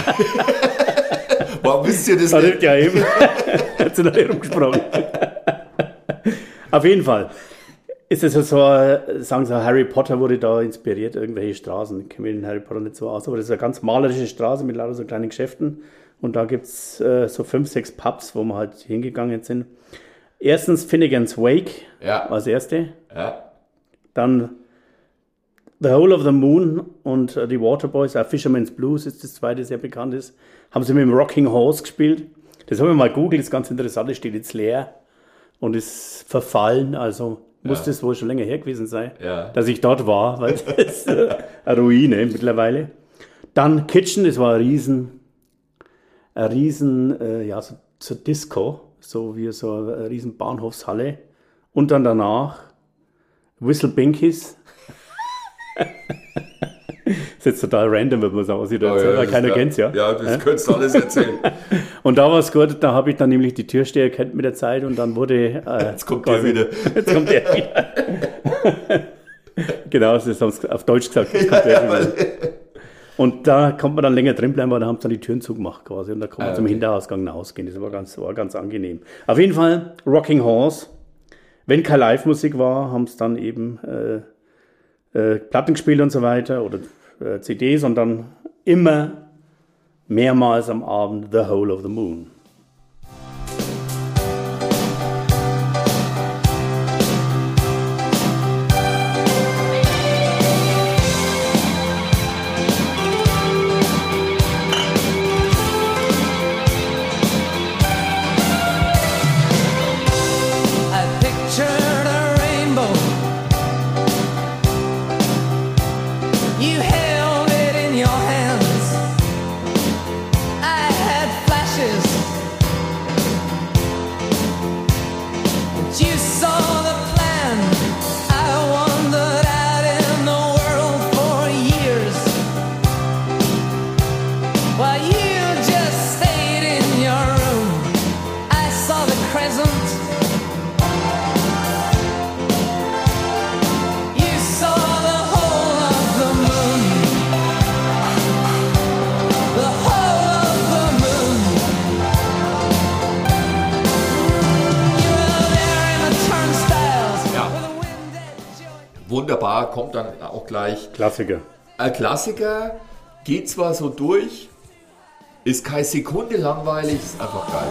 Warum wisst ihr das Hat nicht? ja eben. Hat sie noch herumgesprochen. Auf jeden Fall. ist es so, äh, sagen sie, Harry Potter wurde da inspiriert, irgendwelche Straßen. Ich kenne mich in Harry Potter nicht so aus, aber das ist eine ganz malerische Straße mit lauter so kleinen Geschäften. Und da gibt es äh, so fünf, sechs Pubs, wo wir halt hingegangen sind. Erstens Finnegan's Wake Ja. als erste. Ja. Dann The Whole of the Moon und äh, die Waterboys, auch Fisherman's Blues ist das zweite, sehr bekannt ist. Haben sie mit dem Rocking Horse gespielt. Das habe ich mal googelt, ist ganz interessant, das steht jetzt leer und ist verfallen, also muss Ja. das wohl schon länger her gewesen sein, Ja. dass ich dort war, weil das ist äh, eine Ruine mittlerweile. Dann Kitchen, das war ein riesen, ein riesen, äh, ja, so, so Disco, so wie so eine riesen Bahnhofshalle. Und dann danach Whistle Binkies. Das ist jetzt total random, wenn man sagen, was ich da Oh, erzähle, ja, weil das- keiner ja. kennt's, ja. Ja, das könntest du alles erzählen. Und da war es gut, da habe ich dann nämlich die Türsteher kennt mit der Zeit und dann wurde... Äh, Jetzt kommt der wieder. Jetzt kommt der wieder. Genau, das haben sie auf Deutsch gesagt. Jetzt kommt der wieder. Und da kommt man dann länger drin bleiben, weil da haben sie dann die Türen zugemacht quasi und da kann man Ah, zum okay. Hinterausgang ausgehen. Das war ganz, war ganz angenehm. Auf jeden Fall Rocking Horse. Wenn keine Live-Musik war, haben es dann eben äh, äh, Platten gespielt und so weiter oder äh, C Ds und dann immer mehrmals am Abend The Whole of the Moon. I pictured a rainbow. You held it in your hands. I had flashes. But you saw the plan. I wandered out in the world for years. While you just stayed in your room. I saw the crescent. You saw the whole of the moon. The whole of the moon. You were there in the turnstiles. Ja. With a wind at joy. Wunderbar, kommt dann auch gleich. Klassiker. Ein Klassiker, geht zwar so durch, ist keine Sekunde langweilig, ist einfach geil.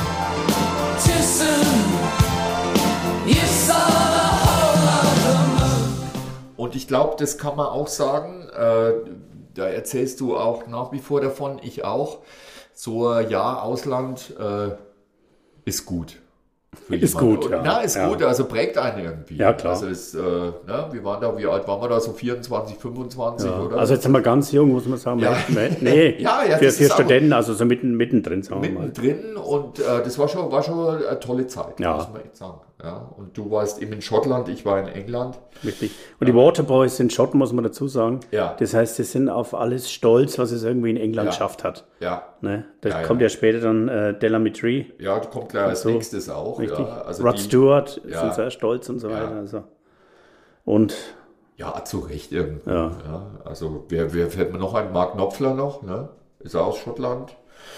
Too soon. You saw the whole of the moon. Und ich glaube, das kann man auch sagen, äh, da erzählst du auch nach wie vor davon, ich auch, so ein Jahr Ausland äh, ist gut. Für Ist jemanden. gut, ja. Na, ist Ja. gut, also prägt einen irgendwie. Ja, klar. Also ist, äh, ne, wir waren da, wie alt waren wir da, so vierundzwanzig, fünfundzwanzig, Ja. oder? Also jetzt sind wir ganz jung, muss man sagen. Ja. Nee, Ja, ja, für, das für ist aber- Studenten, also so mitten, mittendrin, sagen wir mal. mittendrin und äh, das war schon, war schon eine tolle Zeit, Ja. muss man echt sagen. Ja, und du warst eben in Schottland, ich war in England. Richtig. Und die Waterboys sind Schotten, muss man dazu sagen. Ja. Das heißt, sie sind auf alles stolz, was es irgendwie in England Ja. geschafft hat. Ja, Ne? Das Ja, ja. kommt ja später dann äh, Delamitri. ja, das kommt gleich als so. nächstes auch. Richtig. Ja, also Rod die, Stewart Ja. sind sehr stolz und so Ja. weiter. Also. Und Ja, zu Recht irgendwo. Ja. Ja. Also wer, wer fällt mir noch ein? Mark Knopfler noch, ne? Ist er aus Schottland.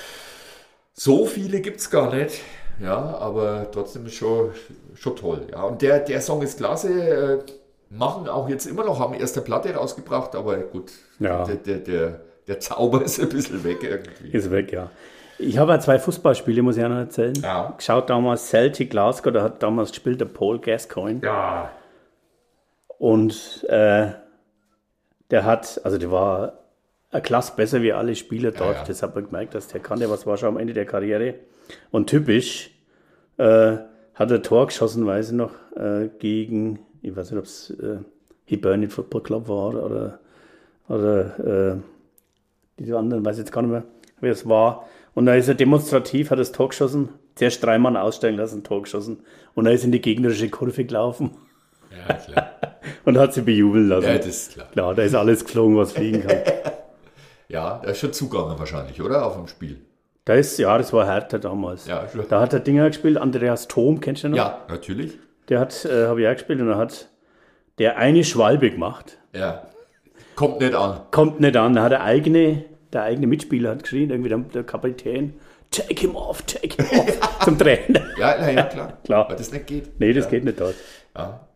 So viele gibt es gar nicht. Ja, aber trotzdem ist schon, schon toll. Ja, und der, der Song ist klasse. Äh, machen auch jetzt immer noch, haben erste Platte rausgebracht, aber gut, Ja. der, der, der, der Zauber ist ein bisschen weg irgendwie. ist weg, ja. Ich habe ja zwei Fußballspiele, muss ich auch noch erzählen. Ja. Geschaut damals Celtic Glasgow, da hat damals gespielt der Paul Gascoigne. Ja, Und äh, der hat, also der war eine Klasse besser wie alle Spieler dort. ja. Das hat man gemerkt, dass der kann, der was war schon am Ende der Karriere. Und typisch äh, hat er Tor geschossen, weiß ich noch, äh, gegen, ich weiß nicht, ob es äh, Hibernian Football Club war oder, oder äh, die anderen, weiß ich jetzt gar nicht mehr, wie es war. Und da ist er demonstrativ, hat das Tor geschossen, zuerst drei Mann aussteigen lassen, Tor geschossen. Und er ist in die gegnerische Kurve gelaufen ja, klar. und hat sie bejubeln lassen. Ja, das ist klar. Klar, da ist alles geflogen, was fliegen kann. Ja, da ist schon zugegangen wahrscheinlich, oder? Auf dem Spiel. Da ist, ja, das war härter damals. Ja, schon. Da hat der Dinger gespielt, Andreas Thom, kennst du noch? Ja, natürlich. Der hat, äh, habe ich auch gespielt und da hat der eine Schwalbe gemacht. Ja. Kommt nicht an. Kommt nicht an, da hat der eigene, der eigene Mitspieler hat geschrien, irgendwie der, der Kapitän, take him off, take him off, zum Trainer. Ja, na ja, klar. Klar. Weil das nicht geht. Nee, das ja. geht nicht dort. Ja.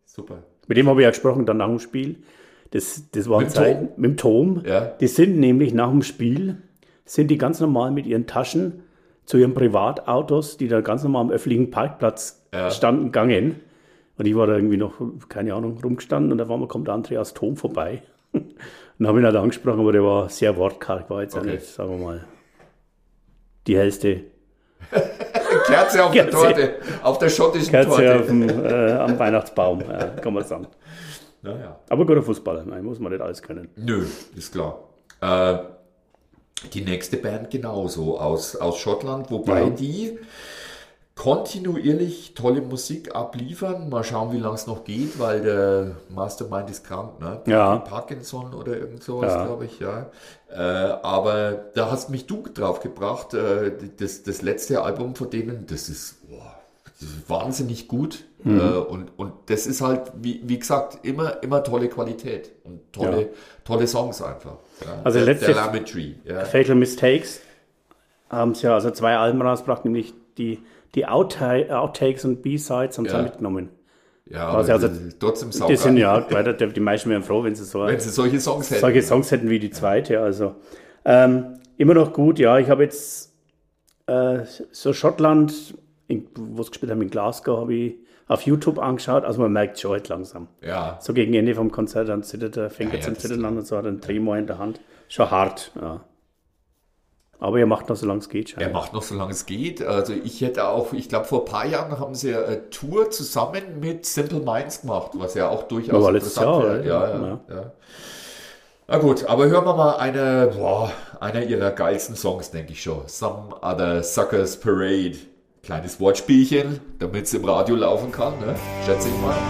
Super. Mit dem habe ich ja gesprochen, dann nach dem Spiel. Das, das waren Mit dem Zeiten Tom? mit dem Tom. Ja. Die sind nämlich nach dem Spiel, sind die ganz normal mit ihren Taschen zu ihren Privatautos, die da ganz normal am öffentlichen Parkplatz Ja. standen, gegangen. Und ich war da irgendwie noch, keine Ahnung, rumgestanden und auf einmal kommt der Andreas Tom vorbei. Und habe ihn halt angesprochen, aber der war sehr wortkarg, war jetzt Okay. auch nicht, sagen wir mal, die hellste Kerze auf der Kerze. Torte, auf der schottischen Kerze Torte. auf dem, äh, am Weihnachtsbaum, ja, kann man sagen. Naja. Aber guter Fußballer, nein, muss man nicht alles können. Nö, ist klar. Äh, die nächste Band genauso aus, aus Schottland, wobei Ja. die kontinuierlich tolle Musik abliefern. Mal schauen, wie lange es noch geht, weil der Mastermind ist krank, ne? Ja. Parkinson oder irgend sowas, Ja. glaube ich, ja. Äh, aber da hast mich du drauf gebracht. Äh, das, das letzte Album von denen, das ist, boah, das ist wahnsinnig gut. Mhm. Äh, und, und das ist halt, wie, wie gesagt, immer, immer tolle Qualität und tolle, Ja. tolle Songs einfach. Ja. Also der, letzte- der Lametry, ja. Fatal Mistakes haben sie ja also zwei Alben rausgebracht, nämlich die, die Outti- Outtakes und B-Sides haben sie Ja. ja mitgenommen. Ja, Also- aber also, das ist trotzdem Die saugeil. sind ja, weiter, die meisten wären froh, wenn sie so Wenn sie solche Songs hätten. solche Songs hätten wie die zweite. Also ähm, immer noch gut, ja. Ich habe jetzt äh, so Schottland, in, wo sie gespielt haben in Glasgow, habe ich auf YouTube angeschaut. Also man merkt schon halt langsam. Ja, So gegen Ende vom Konzert, dann zittert der Finger Ja, ja, zum das Zittern an und so hat einen Tremor in der Hand. Schon hart, ja. Aber er macht noch, solange es geht. er scheinbar. macht noch, solange es geht. Also ich hätte auch, ich glaube vor ein paar Jahren haben sie eine Tour zusammen mit Simple Minds gemacht, was ja auch durchaus Aber letztes Jahr, wäre. oder? Ja, ja, Ja. ja. Na gut, aber hören wir mal eine, boah, einer ihrer geilsten Songs, denke ich schon. Some Other Suckers Parade. Kleines Wortspielchen, damit es im Radio laufen kann, ne? Schätze ich mal.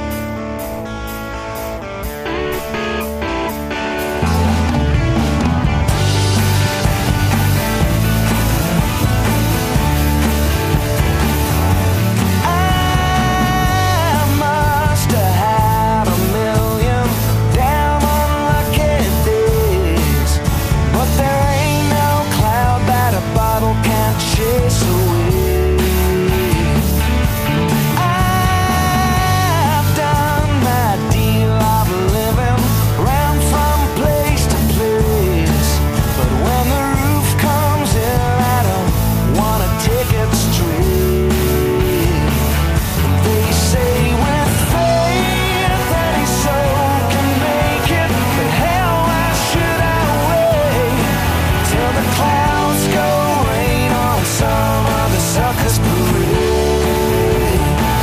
I must have had a million damn unlucky days, but there ain't no cloud that a bottle can't chase away. I've done my deal of living round from place to place, but when the roof comes in, I don't wanna take it straight. They say with faith any soul can make it, but hell, why should I wait till the clouds go rain on some other sucker's parade?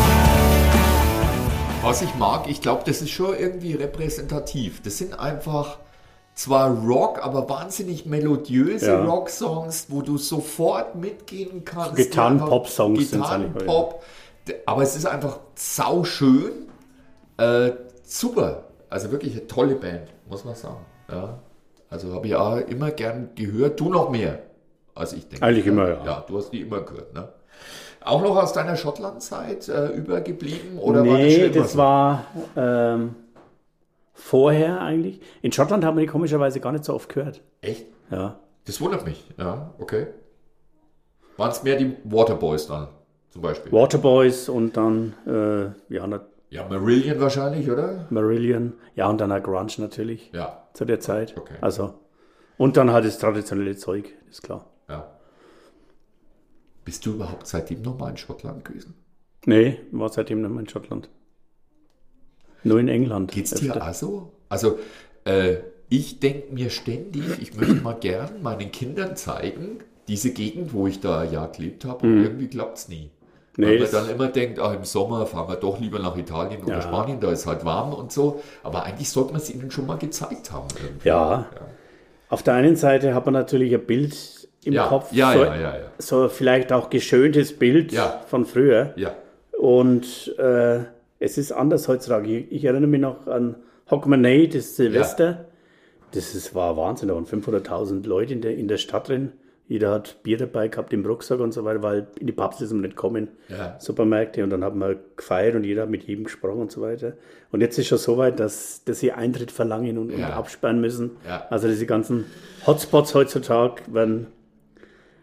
Was ich mag, ich glaube, das ist schon irgendwie repräsentativ. Das sind einfach zwar Rock, aber wahnsinnig melodiöse Ja. Rocksongs, wo du sofort mitgehen kannst. Gitarren-Pop-Songs Die sind's einfach- eigentlich, Gitarren-Pop. Aber es ist einfach sauschön. Äh, super. Also wirklich eine tolle Band, muss man sagen. Ja. Also habe ich auch immer gern gehört. Du noch mehr, als ich denke. Eigentlich immer, ja. Ja, du hast die immer gehört, ne? Auch noch aus deiner Schottland-Zeit äh, übergeblieben? Oder war das, Nee, schon immer das so? war ähm, vorher eigentlich. In Schottland haben wir die komischerweise gar nicht so oft gehört. Echt? Ja. Das wundert mich. Ja, okay. Waren es mehr die Waterboys dann, zum Beispiel? Waterboys und dann äh, ja, na- Ja, Marillion wahrscheinlich, oder? Marillion. Ja, und dann auch Grunge natürlich Ja, zu der Zeit. Okay. Also, und dann halt das traditionelle Zeug, ist klar. ja. Bist du überhaupt seitdem nochmal in Schottland gewesen? Nee, war seitdem nicht mehr in Schottland. Nur in England. Geht's dir öfter. auch so? Also, äh, ich denke mir ständig, ich möchte mal gern meinen Kindern zeigen, diese Gegend, wo ich da ein Jahr gelebt habe, und irgendwie klappt's nie. Nee, Weil man das- dann immer denkt, ach, im Sommer fahren wir doch lieber nach Italien oder Ja. Spanien, da ist halt warm und so. Aber eigentlich sollte man es ihnen schon mal gezeigt haben. Irgendwie. Ja. Auf der einen Seite hat man natürlich ein Bild im Ja, Kopf. ja, so, ja, ja, ja. so vielleicht auch geschöntes Bild Ja. von früher. Ja, Und äh, es ist anders heutzutage. Ich, ich erinnere mich noch an Hogmanay, das Silvester. Das ist, war Wahnsinn, da waren fünfhunderttausend Leute in der, in der Stadt drin. Jeder hat Bier dabei gehabt im Rucksack und so weiter, weil in die Pubs ist man nicht kommen, Ja. Supermärkte. Und dann haben wir gefeiert und jeder hat mit jedem gesprochen und so weiter. Und jetzt ist schon so weit, dass, dass sie Eintritt verlangen und, Ja. und absperren müssen. Ja. Also diese ganzen Hotspots heutzutage werden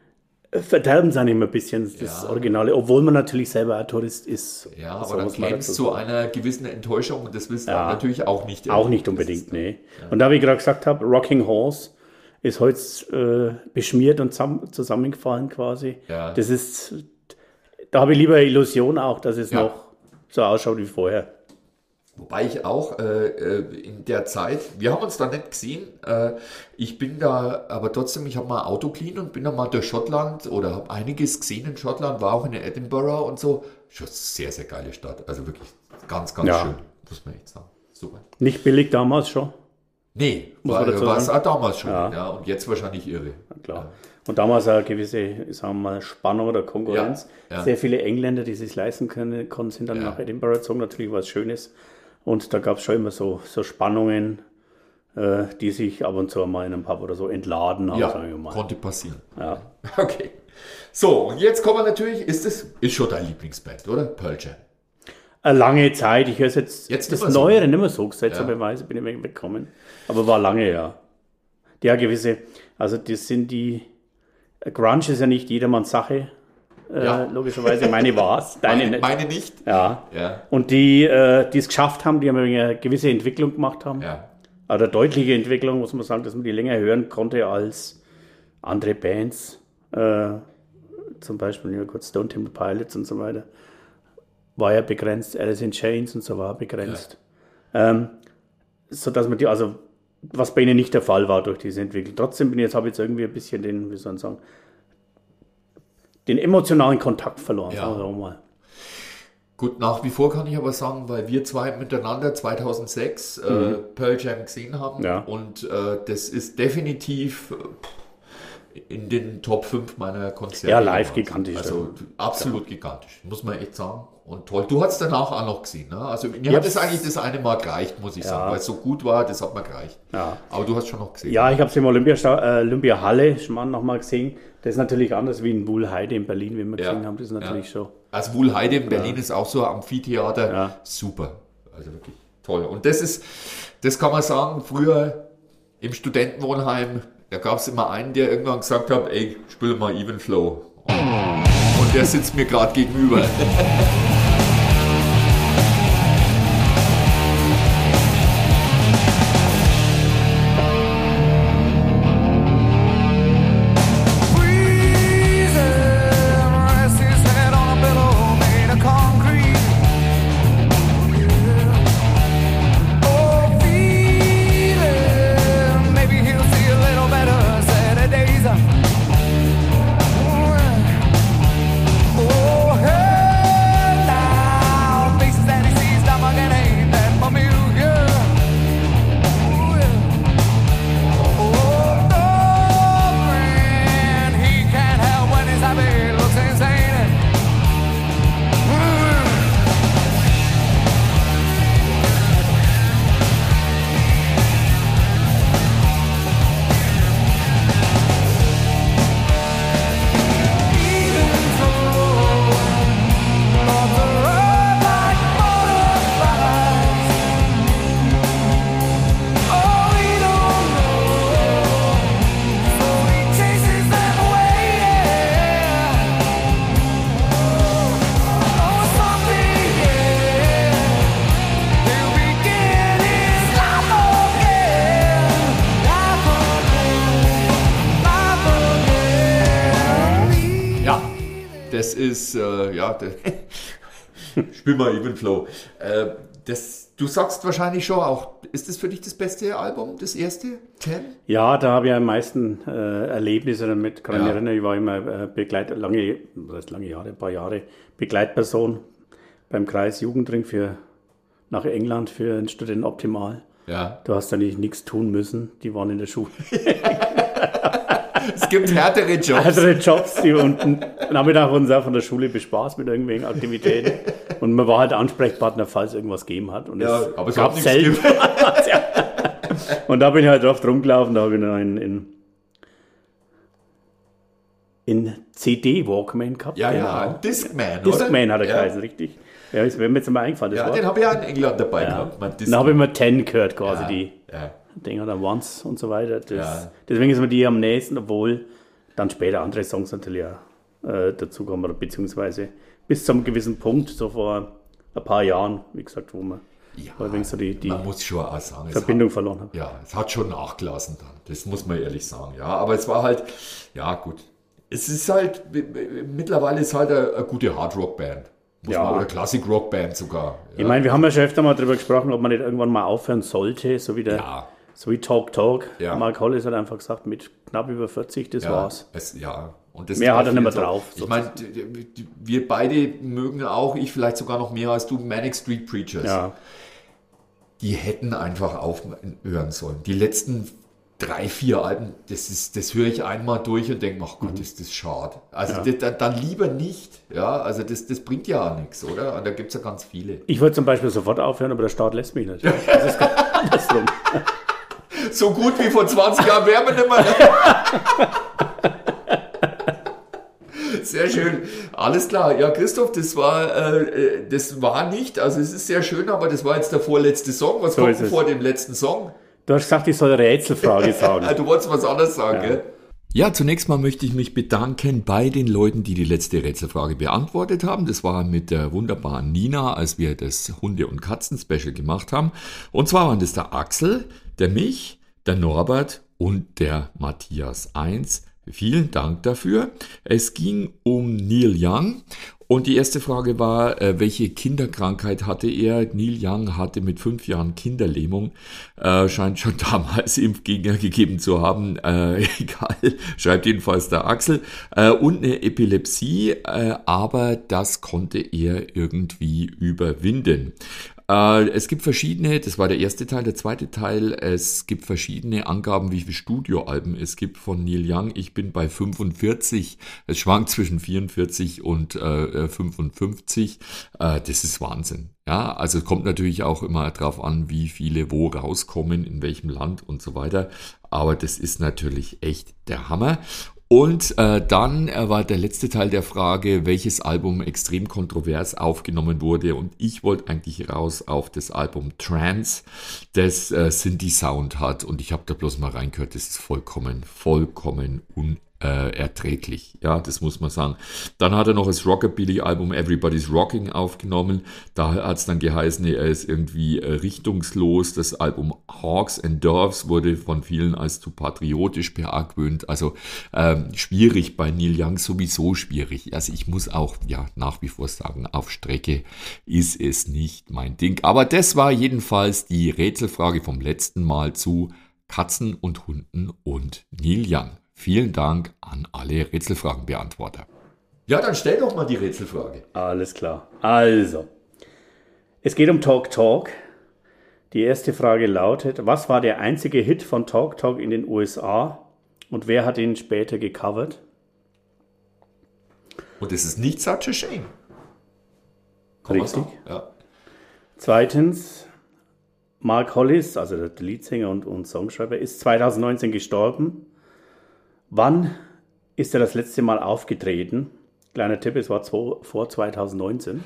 verderben sie immer ein bisschen das Ja. Originale, obwohl man natürlich selber ein Tourist ist. Ja, So aber dann muss man käme es dazu zu sagen. einer gewissen Enttäuschung und das willst du Ja. natürlich auch nicht. Auch erleben. nicht Das unbedingt, ist- nee. Und da, wie ich gerade gesagt habe, Rocking Horse ist heute äh, beschmiert und zusammen, zusammengefallen quasi. Ja. Das ist, da habe ich lieber eine Illusion auch, dass es Ja. noch so ausschaut wie vorher. Wobei ich auch äh, äh, in der Zeit, wir haben uns da nicht gesehen, äh, ich bin da, aber trotzdem, ich habe mal Auto clean und bin da mal durch Schottland oder habe einiges gesehen in Schottland, war auch in Edinburgh und so. Schon sehr, sehr geile Stadt. Also wirklich ganz, ganz Ja. schön, muss man echt sagen. Super. Nicht billig damals schon, Nee, Muss war, man dazu war es sagen. auch damals schon. Ja. Ja. und jetzt wahrscheinlich irre. klar. Und damals eine gewisse, sagen wir mal, Spannung oder Konkurrenz. Ja, ja. Sehr viele Engländer, die sich leisten können, konnten, sind dann Ja. nach Edinburgh gezogen, natürlich was Schönes. Und da gab es schon immer so, so Spannungen, äh, die sich ab und zu mal in einem Pub oder so entladen haben, sagen wir Ja, mal. konnte passieren. Ja. Okay. So, und jetzt kommen wir natürlich, ist es, ist schon dein Lieblingsband, oder? Pearl Jam. Eine lange Zeit, ich höre es jetzt, Jetzt das nicht mehr so. Neuere nicht mehr so, seit Ja. so Beweise bin ich weggekommen. Aber war lange, ja. Ja, gewisse, also das sind die, Grunge ist ja nicht jedermanns Sache, äh, Ja. logischerweise, meine war's, deine Meine, nicht. meine nicht. Ja. Ja, Und die, äh, die es geschafft haben, die haben eine gewisse Entwicklung gemacht haben. ja. Oder deutliche Entwicklung, muss man sagen, dass man die länger hören konnte als andere Bands. Äh, zum Beispiel, ja kurz Stone Temple Pilots und so weiter. War ja begrenzt, Alice in Chains und so war begrenzt. Ähm, so dass man die, also, was bei ihnen nicht der Fall war durch diese Entwicklung. Trotzdem bin ich jetzt, habe ich jetzt irgendwie ein bisschen den, wie soll man sagen, den emotionalen Kontakt verloren, Ja. sagen wir mal. Gut, nach wie vor kann ich aber sagen, weil wir zwei miteinander zweitausendsechs äh, Pearl Jam gesehen haben Mhm. Ja. und äh, das ist definitiv äh, in den Top fünf meiner Konzerte. Ja, live damals. gigantisch. Also absolut gigantisch, muss man echt sagen. Und toll. Du hast danach auch noch gesehen, ne? Also mir Ja. hat es eigentlich das eine Mal gereicht, muss ich Ja. sagen, weil es so gut war, das hat mir gereicht. Ja. Aber du hast schon noch gesehen. Ja, ich habe es im Olympiasta- äh, Olympiahalle schon mal nochmal gesehen. Das ist natürlich anders wie in Wuhlheide in Berlin, wie wir Ja. gesehen haben. Das ist natürlich Ja. schon. Also Wuhlheide in Berlin ist auch so ein Amphitheater. Ja. Super. Also wirklich toll. Und das ist, das kann man sagen, früher im Studentenwohnheim, da gab es immer einen, der irgendwann gesagt hat, ey, spiel mal Even Flow. Und der sitzt mir gerade gegenüber. Rests his head on a pillow made of concrete. Oh, feeling maybe he'll see a little better Saturdays. Oh, hey, now faces that he sees down again ain't that familiar. Oh, yeah. Oh, no, friend, he can't help when his happy looks insane. Even flow, thoughts are run like butterflies. Oh, we don't know. So he chases them away. Oh, someday, yeah, he'll begin his life again, life again, life again. Ja, das ist, äh, ja, das, spiel mal Even Flow. Äh, das, du sagst wahrscheinlich schon auch, ist das für dich das beste Album, das erste? Ten? Ja, da habe ich am meisten äh, Erlebnisse damit. Kann ich Ja. mich erinnern, ich war immer äh, Begleit, lange, was heißt lange Jahre, ein paar Jahre Begleitperson beim Kreis Jugendring für, nach England für den Studenten Optimal. Ja. Du hast eigentlich nichts tun müssen, die waren in der Schule. Es gibt härtere Jobs. Andere Jobs, die unten Nachmittag wurden sie auch von der Schule bespaßt mit irgendwelchen Aktivitäten. Und man war halt Ansprechpartner, falls irgendwas gegeben hat. Und Ja, es aber es gab hat nichts selten. gegeben. Und da bin ich halt oft rumgelaufen, da habe ich noch einen in, in C D-Walkman gehabt. Ja, genau. ja, ein Discman, Discman oder? hat er ja. geheißen, richtig. Ja, das wäre mir jetzt mal eingefallen. Das Ja, Wort. den habe ich auch in England dabei ja. gehabt. Mein Dann habe ich immer Ten gehört, quasi ja, die ja. Dinger, dann Once und so weiter. Das, Ja. Deswegen ist mir die am nächsten, obwohl dann später andere Songs natürlich auch äh, dazukommen, oder beziehungsweise bis zu einem gewissen Punkt, so vor ein paar Jahren, wie gesagt, wo man Ja, wo ich so die, die man muss schon auch sagen, es Verbindung hat, verloren hat. ja, es hat schon nachgelassen dann. Das muss man ehrlich sagen. Ja, aber es war halt, ja gut. Es ist halt, mittlerweile ist halt eine, eine gute Hard-Rock-Band. Muss Ja. man, oder Classic-Rock-Band sogar. Ja. Ich meine, wir haben ja schon öfter mal darüber gesprochen, ob man nicht irgendwann mal aufhören sollte, so wie der, Ja. so wie Talk Talk. Ja. Mark Hollis hat einfach gesagt, mit knapp über vierzig, das Ja, war's. es, ja. Und das Mehr hat er trifft nicht mehr jetzt auch- drauf, Ich meine, die- die- die- wir beide mögen auch, ich vielleicht sogar noch mehr als du, Manic Street Preachers. Ja, Die hätten einfach aufhören sollen. Die letzten drei, vier Alben, das ist, das höre ich einmal durch und denke, ach Gott, ist das schade. Also Mhm. Ja. das, dann lieber nicht. Ja, also das, das bringt ja auch nichts, oder? Und da gibt es ja ganz viele. ich wollte zum Beispiel sofort aufhören, aber der Staat lässt mich nicht. Das ist andersrum. So gut wie vor zwanzig Jahren wären wir nicht mehr. Sehr schön. Alles klar. Ja, Christoph, das war, äh, das war nicht, also es ist sehr schön, aber das war jetzt der vorletzte Song. Was So kommt ist denn es. vor dem letzten Song? Du hast gesagt, ich soll Rätselfrage sagen. Ah, du wolltest was anderes sagen, Ja. gell? Ja, zunächst mal möchte ich mich bedanken bei den Leuten, die die letzte Rätselfrage beantwortet haben. Das war mit der wunderbaren Nina, als wir das Hunde- und Katzen-Special gemacht haben. Und zwar waren das der Axel, der mich, der Norbert und der Matthias eins. Vielen Dank dafür. Es ging um Neil Young. Und die erste Frage war, äh, welche Kinderkrankheit hatte er? Neil Young hatte mit fünf Jahren Kinderlähmung, äh, scheint schon damals Impfgegner gegeben zu haben. Äh, egal, schreibt jedenfalls der Axel. Äh, und eine Epilepsie, äh, aber das konnte er irgendwie überwinden. Äh, es gibt verschiedene, das war der erste Teil, der zweite Teil, es gibt verschiedene Angaben, wie viele Studioalben es gibt von Neil Young. Ich bin bei fünfundvierzig, es schwankt zwischen vierundvierzig und äh, fünfundfünfzig. Äh, das ist Wahnsinn. Ja, also es kommt natürlich auch immer drauf an, wie viele wo rauskommen, in welchem Land und so weiter. Aber das ist natürlich echt der Hammer. Und äh, dann äh, war der letzte Teil der Frage, welches Album extrem kontrovers aufgenommen wurde. Und ich wollte eigentlich raus auf das Album Trance, das äh, Synthi Sound hat. Und ich habe da bloß mal reingehört, das ist vollkommen, vollkommen unerträglich. Äh, erträglich. Ja, das muss man sagen. Dann hat er noch das Rockabilly-Album Everybody's Rocking aufgenommen. Da hat es dann geheißen, er ist irgendwie äh, richtungslos. Das Album Hawks and Doves wurde von vielen als zu patriotisch beargwöhnt. Also ähm, schwierig bei Neil Young, sowieso schwierig. Also ich muss auch ja nach wie vor sagen, auf Strecke ist es nicht mein Ding. Aber das war jedenfalls die Rätselfrage vom letzten Mal zu Katzen und Hunden und Neil Young. Vielen Dank an alle Rätselfragenbeantworter. Ja, dann stell doch mal die Rätselfrage. Alles klar. Also, es geht um Talk Talk. Die erste Frage lautet, was war der einzige Hit von Talk Talk in den U S A und wer hat ihn später gecovert? Und es ist nicht Such a Shame. Kann man Richtig. sagen. Ja. Zweitens, Mark Hollis, also der Leadsänger und, und Songschreiber, ist zweitausendneunzehn gestorben. Wann ist er das letzte Mal aufgetreten? Kleiner Tipp, es war zwei, vor zweitausendneunzehn.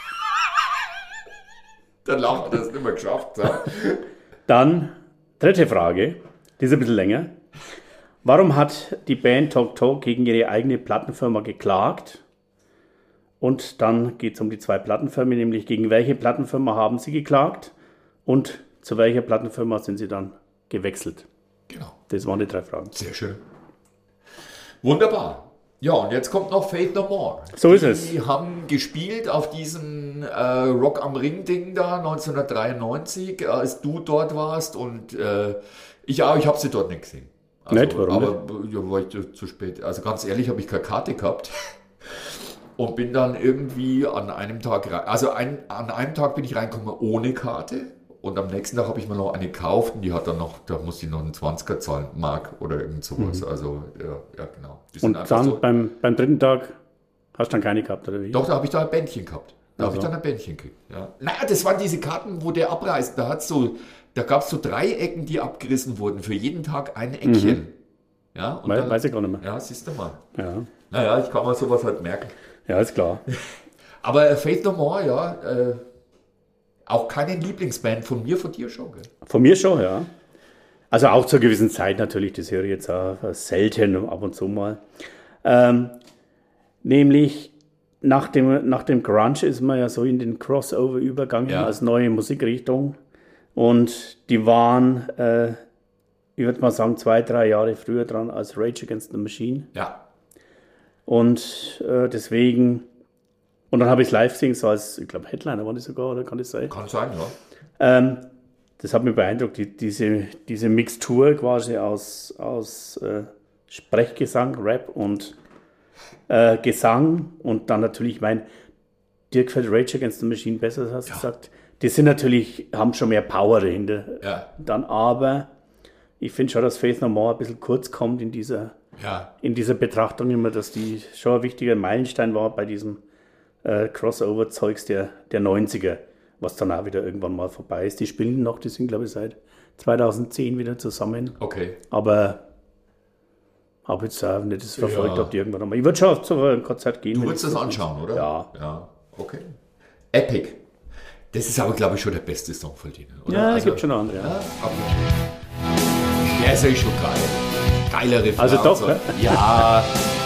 Dann haben wir das nicht mehr geschafft. Ja. Dann, dritte Frage, die ist ein bisschen länger. Warum hat die Band Talk Talk gegen ihre eigene Plattenfirma geklagt? Und dann geht es um die zwei Plattenfirmen, nämlich gegen welche Plattenfirma haben sie geklagt und zu welcher Plattenfirma sind sie dann gewechselt? Genau. Das waren die drei Fragen. Sehr schön. Wunderbar. Ja, und jetzt kommt noch Faith No More. So ist die es. Die haben gespielt auf diesem äh, Rock am Ring-Ding da neunzehnhundertdreiundneunzig, als du dort warst. Und äh, ich auch, ich habe sie dort nicht gesehen. Also, Nicht? Warum aber ja, war ich zu, zu spät. Also ganz ehrlich, habe ich keine Karte gehabt. Und bin dann irgendwie an einem Tag rein. Also ein, an einem Tag bin ich reingekommen ohne Karte. Und am nächsten Tag habe ich mir noch eine gekauft und die hat dann noch, da musste ich noch einen zwanziger zahlen, Mark oder irgend sowas. Also, ja, ja genau. Die sind Und einfach dann so- beim, beim dritten Tag hast du dann keine gehabt, oder wie? Doch, da habe ich da ein Bändchen gehabt. Da habe ich Also. dann ein Bändchen gekriegt. Ja. Naja, das waren diese Karten, wo der abreißt. Da, hat's so, da gab es so drei Ecken, die abgerissen wurden. Für jeden Tag ein Eckchen. Ja, und Weiß, dann, weiß ich gar nicht mehr. ja, siehst du mal. Ja, Naja, ich kann mir sowas halt merken. ja ist klar. Aber äh, Faith No More, ja, äh, auch keine Lieblingsband von mir, von dir schon, gell? Von mir schon, ja. Also auch zur gewissen Zeit natürlich, das höre ich jetzt auch selten, ab und zu mal. Ähm, nämlich nach dem, nach dem Grunge ist man ja so in den Crossover übergegangen Ja. als neue Musikrichtung. Und die waren, äh, ich würde mal sagen, zwei, drei Jahre früher dran als Rage Against the Machine. Ja. Und äh, deswegen, und dann habe ich live gesehen, so als, ich glaube, Headliner war das sogar, oder kann das sein? Kann sein, ja. Ähm, das hat mich beeindruckt, die, diese, diese Mixtur quasi aus, aus äh, Sprechgesang, Rap und äh, Gesang und dann natürlich, ich meine, dir gefällt Rage Against the Machine besser, hast du gesagt. Die sind natürlich, haben schon mehr Power dahinter. Ja. Dann aber, ich finde schon, dass Faith No More ein bisschen kurz kommt in dieser, Ja. in dieser Betrachtung immer, dass die schon ein wichtiger Meilenstein war bei diesem äh, Crossover-Zeugs der, der neunziger, was dann auch wieder irgendwann mal vorbei ist. Die spielen noch, die sind glaube ich seit zweitausendzehn wieder zusammen, Okay. aber habe jetzt auch nicht das verfolgt, Ja. ob die irgendwann nochmal. Ich würde schon zu einem Konzert gehen. Du wenn würdest ich das anschauen, oder? Ja. Ja, okay. Epic. Das ist aber, glaube ich, schon der beste Song von denen, oder? Ja, es Also- gibt schon andere. Ja. Ja, okay. Der ist ja schon geil. Geiler Refrain. Also doch, und so. ne? Ja.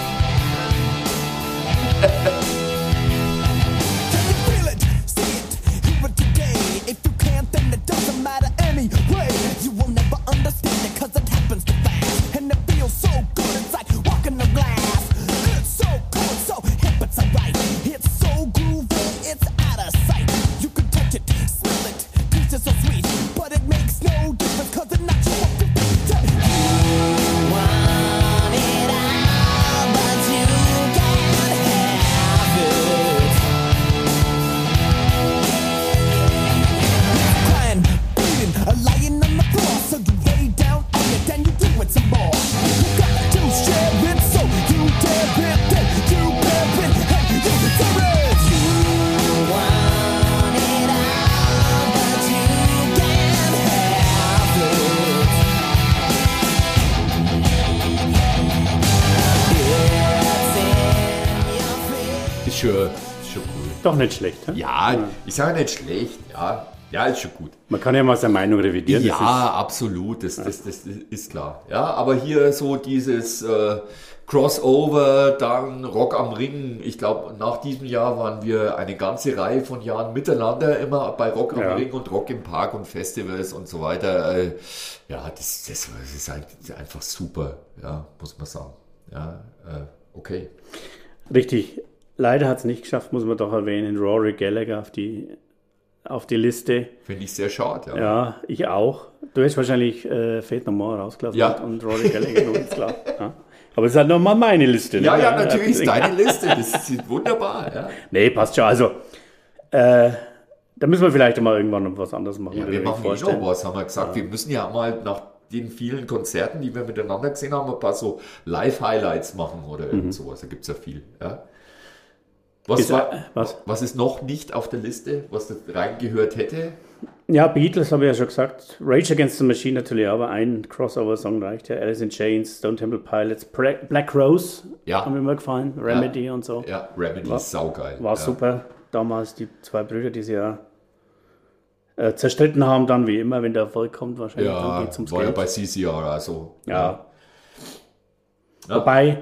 Feel it, see it, hear it today. If you can't, then it doesn't matter anyway. You will never understand it, cause it happens too fast. And it feels so good, it's like walking on glass. It's so cool, it's so hip, it's alright. It's so groovy, it's out of sight. You can touch it, smell it, taste it so sweet. But it makes no difference, cause it knocks you off your feet. You want it all, but you can't have it. Crying, bleeding, a lying on the floor. So you lay down on it, then you do it some more. You got to share it, so you dare it, then you bear it, and you deserve it. You want it all, but you can't have it. It's in your face. Ist schon, ist schon cool. Doch nicht schlecht. He? Ja, ich sage nicht schlecht. Ja, ja, ist schon gut. Man kann ja mal seine Meinung revidieren. das Ja, absolut, das, das, das ist klar. Ja, aber hier so dieses äh, Crossover, dann Rock am Ring. Ich glaube, nach diesem Jahr waren wir eine ganze Reihe von Jahren miteinander immer bei Rock am Ja. Ring und Rock im Park und Festivals und so weiter. Äh, ja, das, das, das ist ein- einfach super, ja, muss man sagen. Ja, äh, okay. ist richtig. Leider hat es nicht geschafft, muss man doch erwähnen, Rory Gallagher auf die, auf die Liste. Finde ich sehr schade. Ja. Ja, ich auch. Du hast wahrscheinlich äh, Faith No More rausgelassen Ja. und Rory Gallagher noch ist klar. Ja. Aber es ist halt nochmal meine Liste. Ne? Ja, ja, natürlich ist deine Liste, das ist wunderbar. Ja. Nee, passt schon. Also, äh, da müssen wir vielleicht mal irgendwann noch was anderes machen. Ja, würde wir ich mir machen eh noch was, haben wir gesagt. Wir müssen ja mal nach den vielen Konzerten, die wir miteinander gesehen haben, ein paar so Live-Highlights machen oder irgend sowas. Da gibt es ja viel. Ja. Was, Ist, war, äh, was? was ist noch nicht auf der Liste, was da reingehört hätte? Ja, Beatles habe ich ja schon gesagt. Rage Against the Machine natürlich, aber ein Crossover-Song reicht ja. Alice in Chains, Stone Temple Pilots, Pra- Black Rose Ja. haben mir immer gefallen. Remedy und so. Ja, Remedy War- ist saugeil. War ja. super. Damals die zwei Brüder, die sie ja äh, zerstritten haben, dann wie immer, wenn der Erfolg kommt, wahrscheinlich. dann Ja, geht's ums war ja Geld. bei C C R also. Ja. Ja. Wobei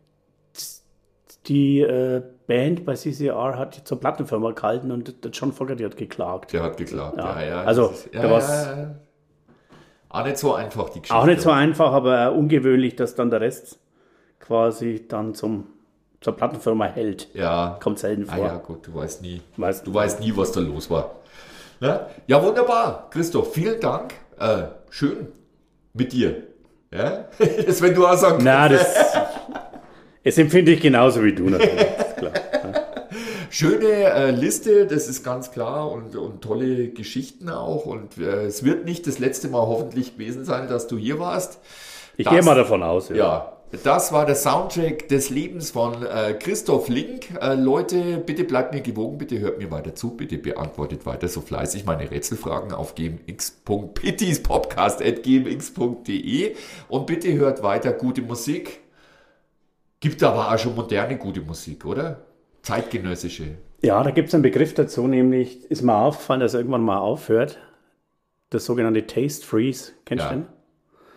die äh, Band bei C C R hat zur Plattenfirma gehalten und der John Fogerty hat geklagt. Der hat geklagt. Ja, Ja. ja, Also, das ist- da ja, war's- ja, ja. Auch nicht so einfach, die Geschichte. Auch nicht so einfach, aber äh, ungewöhnlich, dass dann der Rest quasi dann zum, zur Plattenfirma hält. Ja. Kommt selten Ah vor. ja, gut, du weißt nie. Weißt du weißt nie, was da los war. Ja, ja wunderbar. Christoph, vielen Dank. Äh, schön mit dir. Ja? Das, wenn du auch sagen Na, kannst. das, das empfinde ich genauso wie du natürlich. Ist klar. Schöne äh, Liste, das ist ganz klar und, und tolle Geschichten auch. Und äh, es wird nicht das letzte Mal hoffentlich gewesen sein, dass du hier warst. Ich Das- gehe mal davon aus. Ja. Ja, das war der Soundtrack des Lebens von äh, Christoph Link. Äh, Leute, bitte bleibt mir gewogen, bitte hört mir weiter zu, bitte beantwortet weiter so fleißig meine Rätselfragen auf gmx.pittispodcast at gmx.de und bitte hört weiter gute Musik. Gibt aber auch schon moderne gute Musik, oder? Zeitgenössische. Ja, da gibt es einen Begriff dazu, nämlich ist mir aufgefallen, dass er irgendwann mal aufhört. Das sogenannte Taste Freeze. Kennst Ja. du den?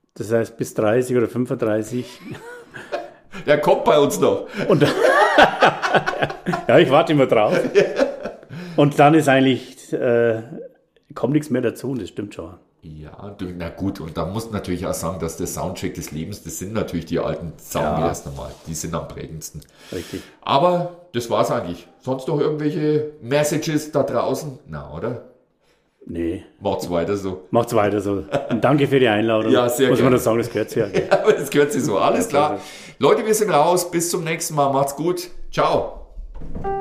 Das heißt bis dreißig oder fünfunddreißig. Der kommt bei uns noch. Und ja, ich warte immer drauf. Und dann ist eigentlich, äh, kommt nichts mehr dazu, und das stimmt schon. Ja, du, na gut, und da musst du natürlich auch sagen, dass der Soundcheck des Lebens, das sind natürlich die alten Sound Ja. erst einmal. Die sind am prägendsten. Richtig. Aber das war's eigentlich. Sonst noch irgendwelche Messages da draußen? Na, oder? Nee, Macht's weiter so. macht's weiter so. Und danke für die Einladung. Ja, sehr Muss man gerne. das sagen, das gehört sich ja. Aber das gehört sich so. Alles klar. Leute, wir sind raus. Bis zum nächsten Mal. Macht's gut. Ciao.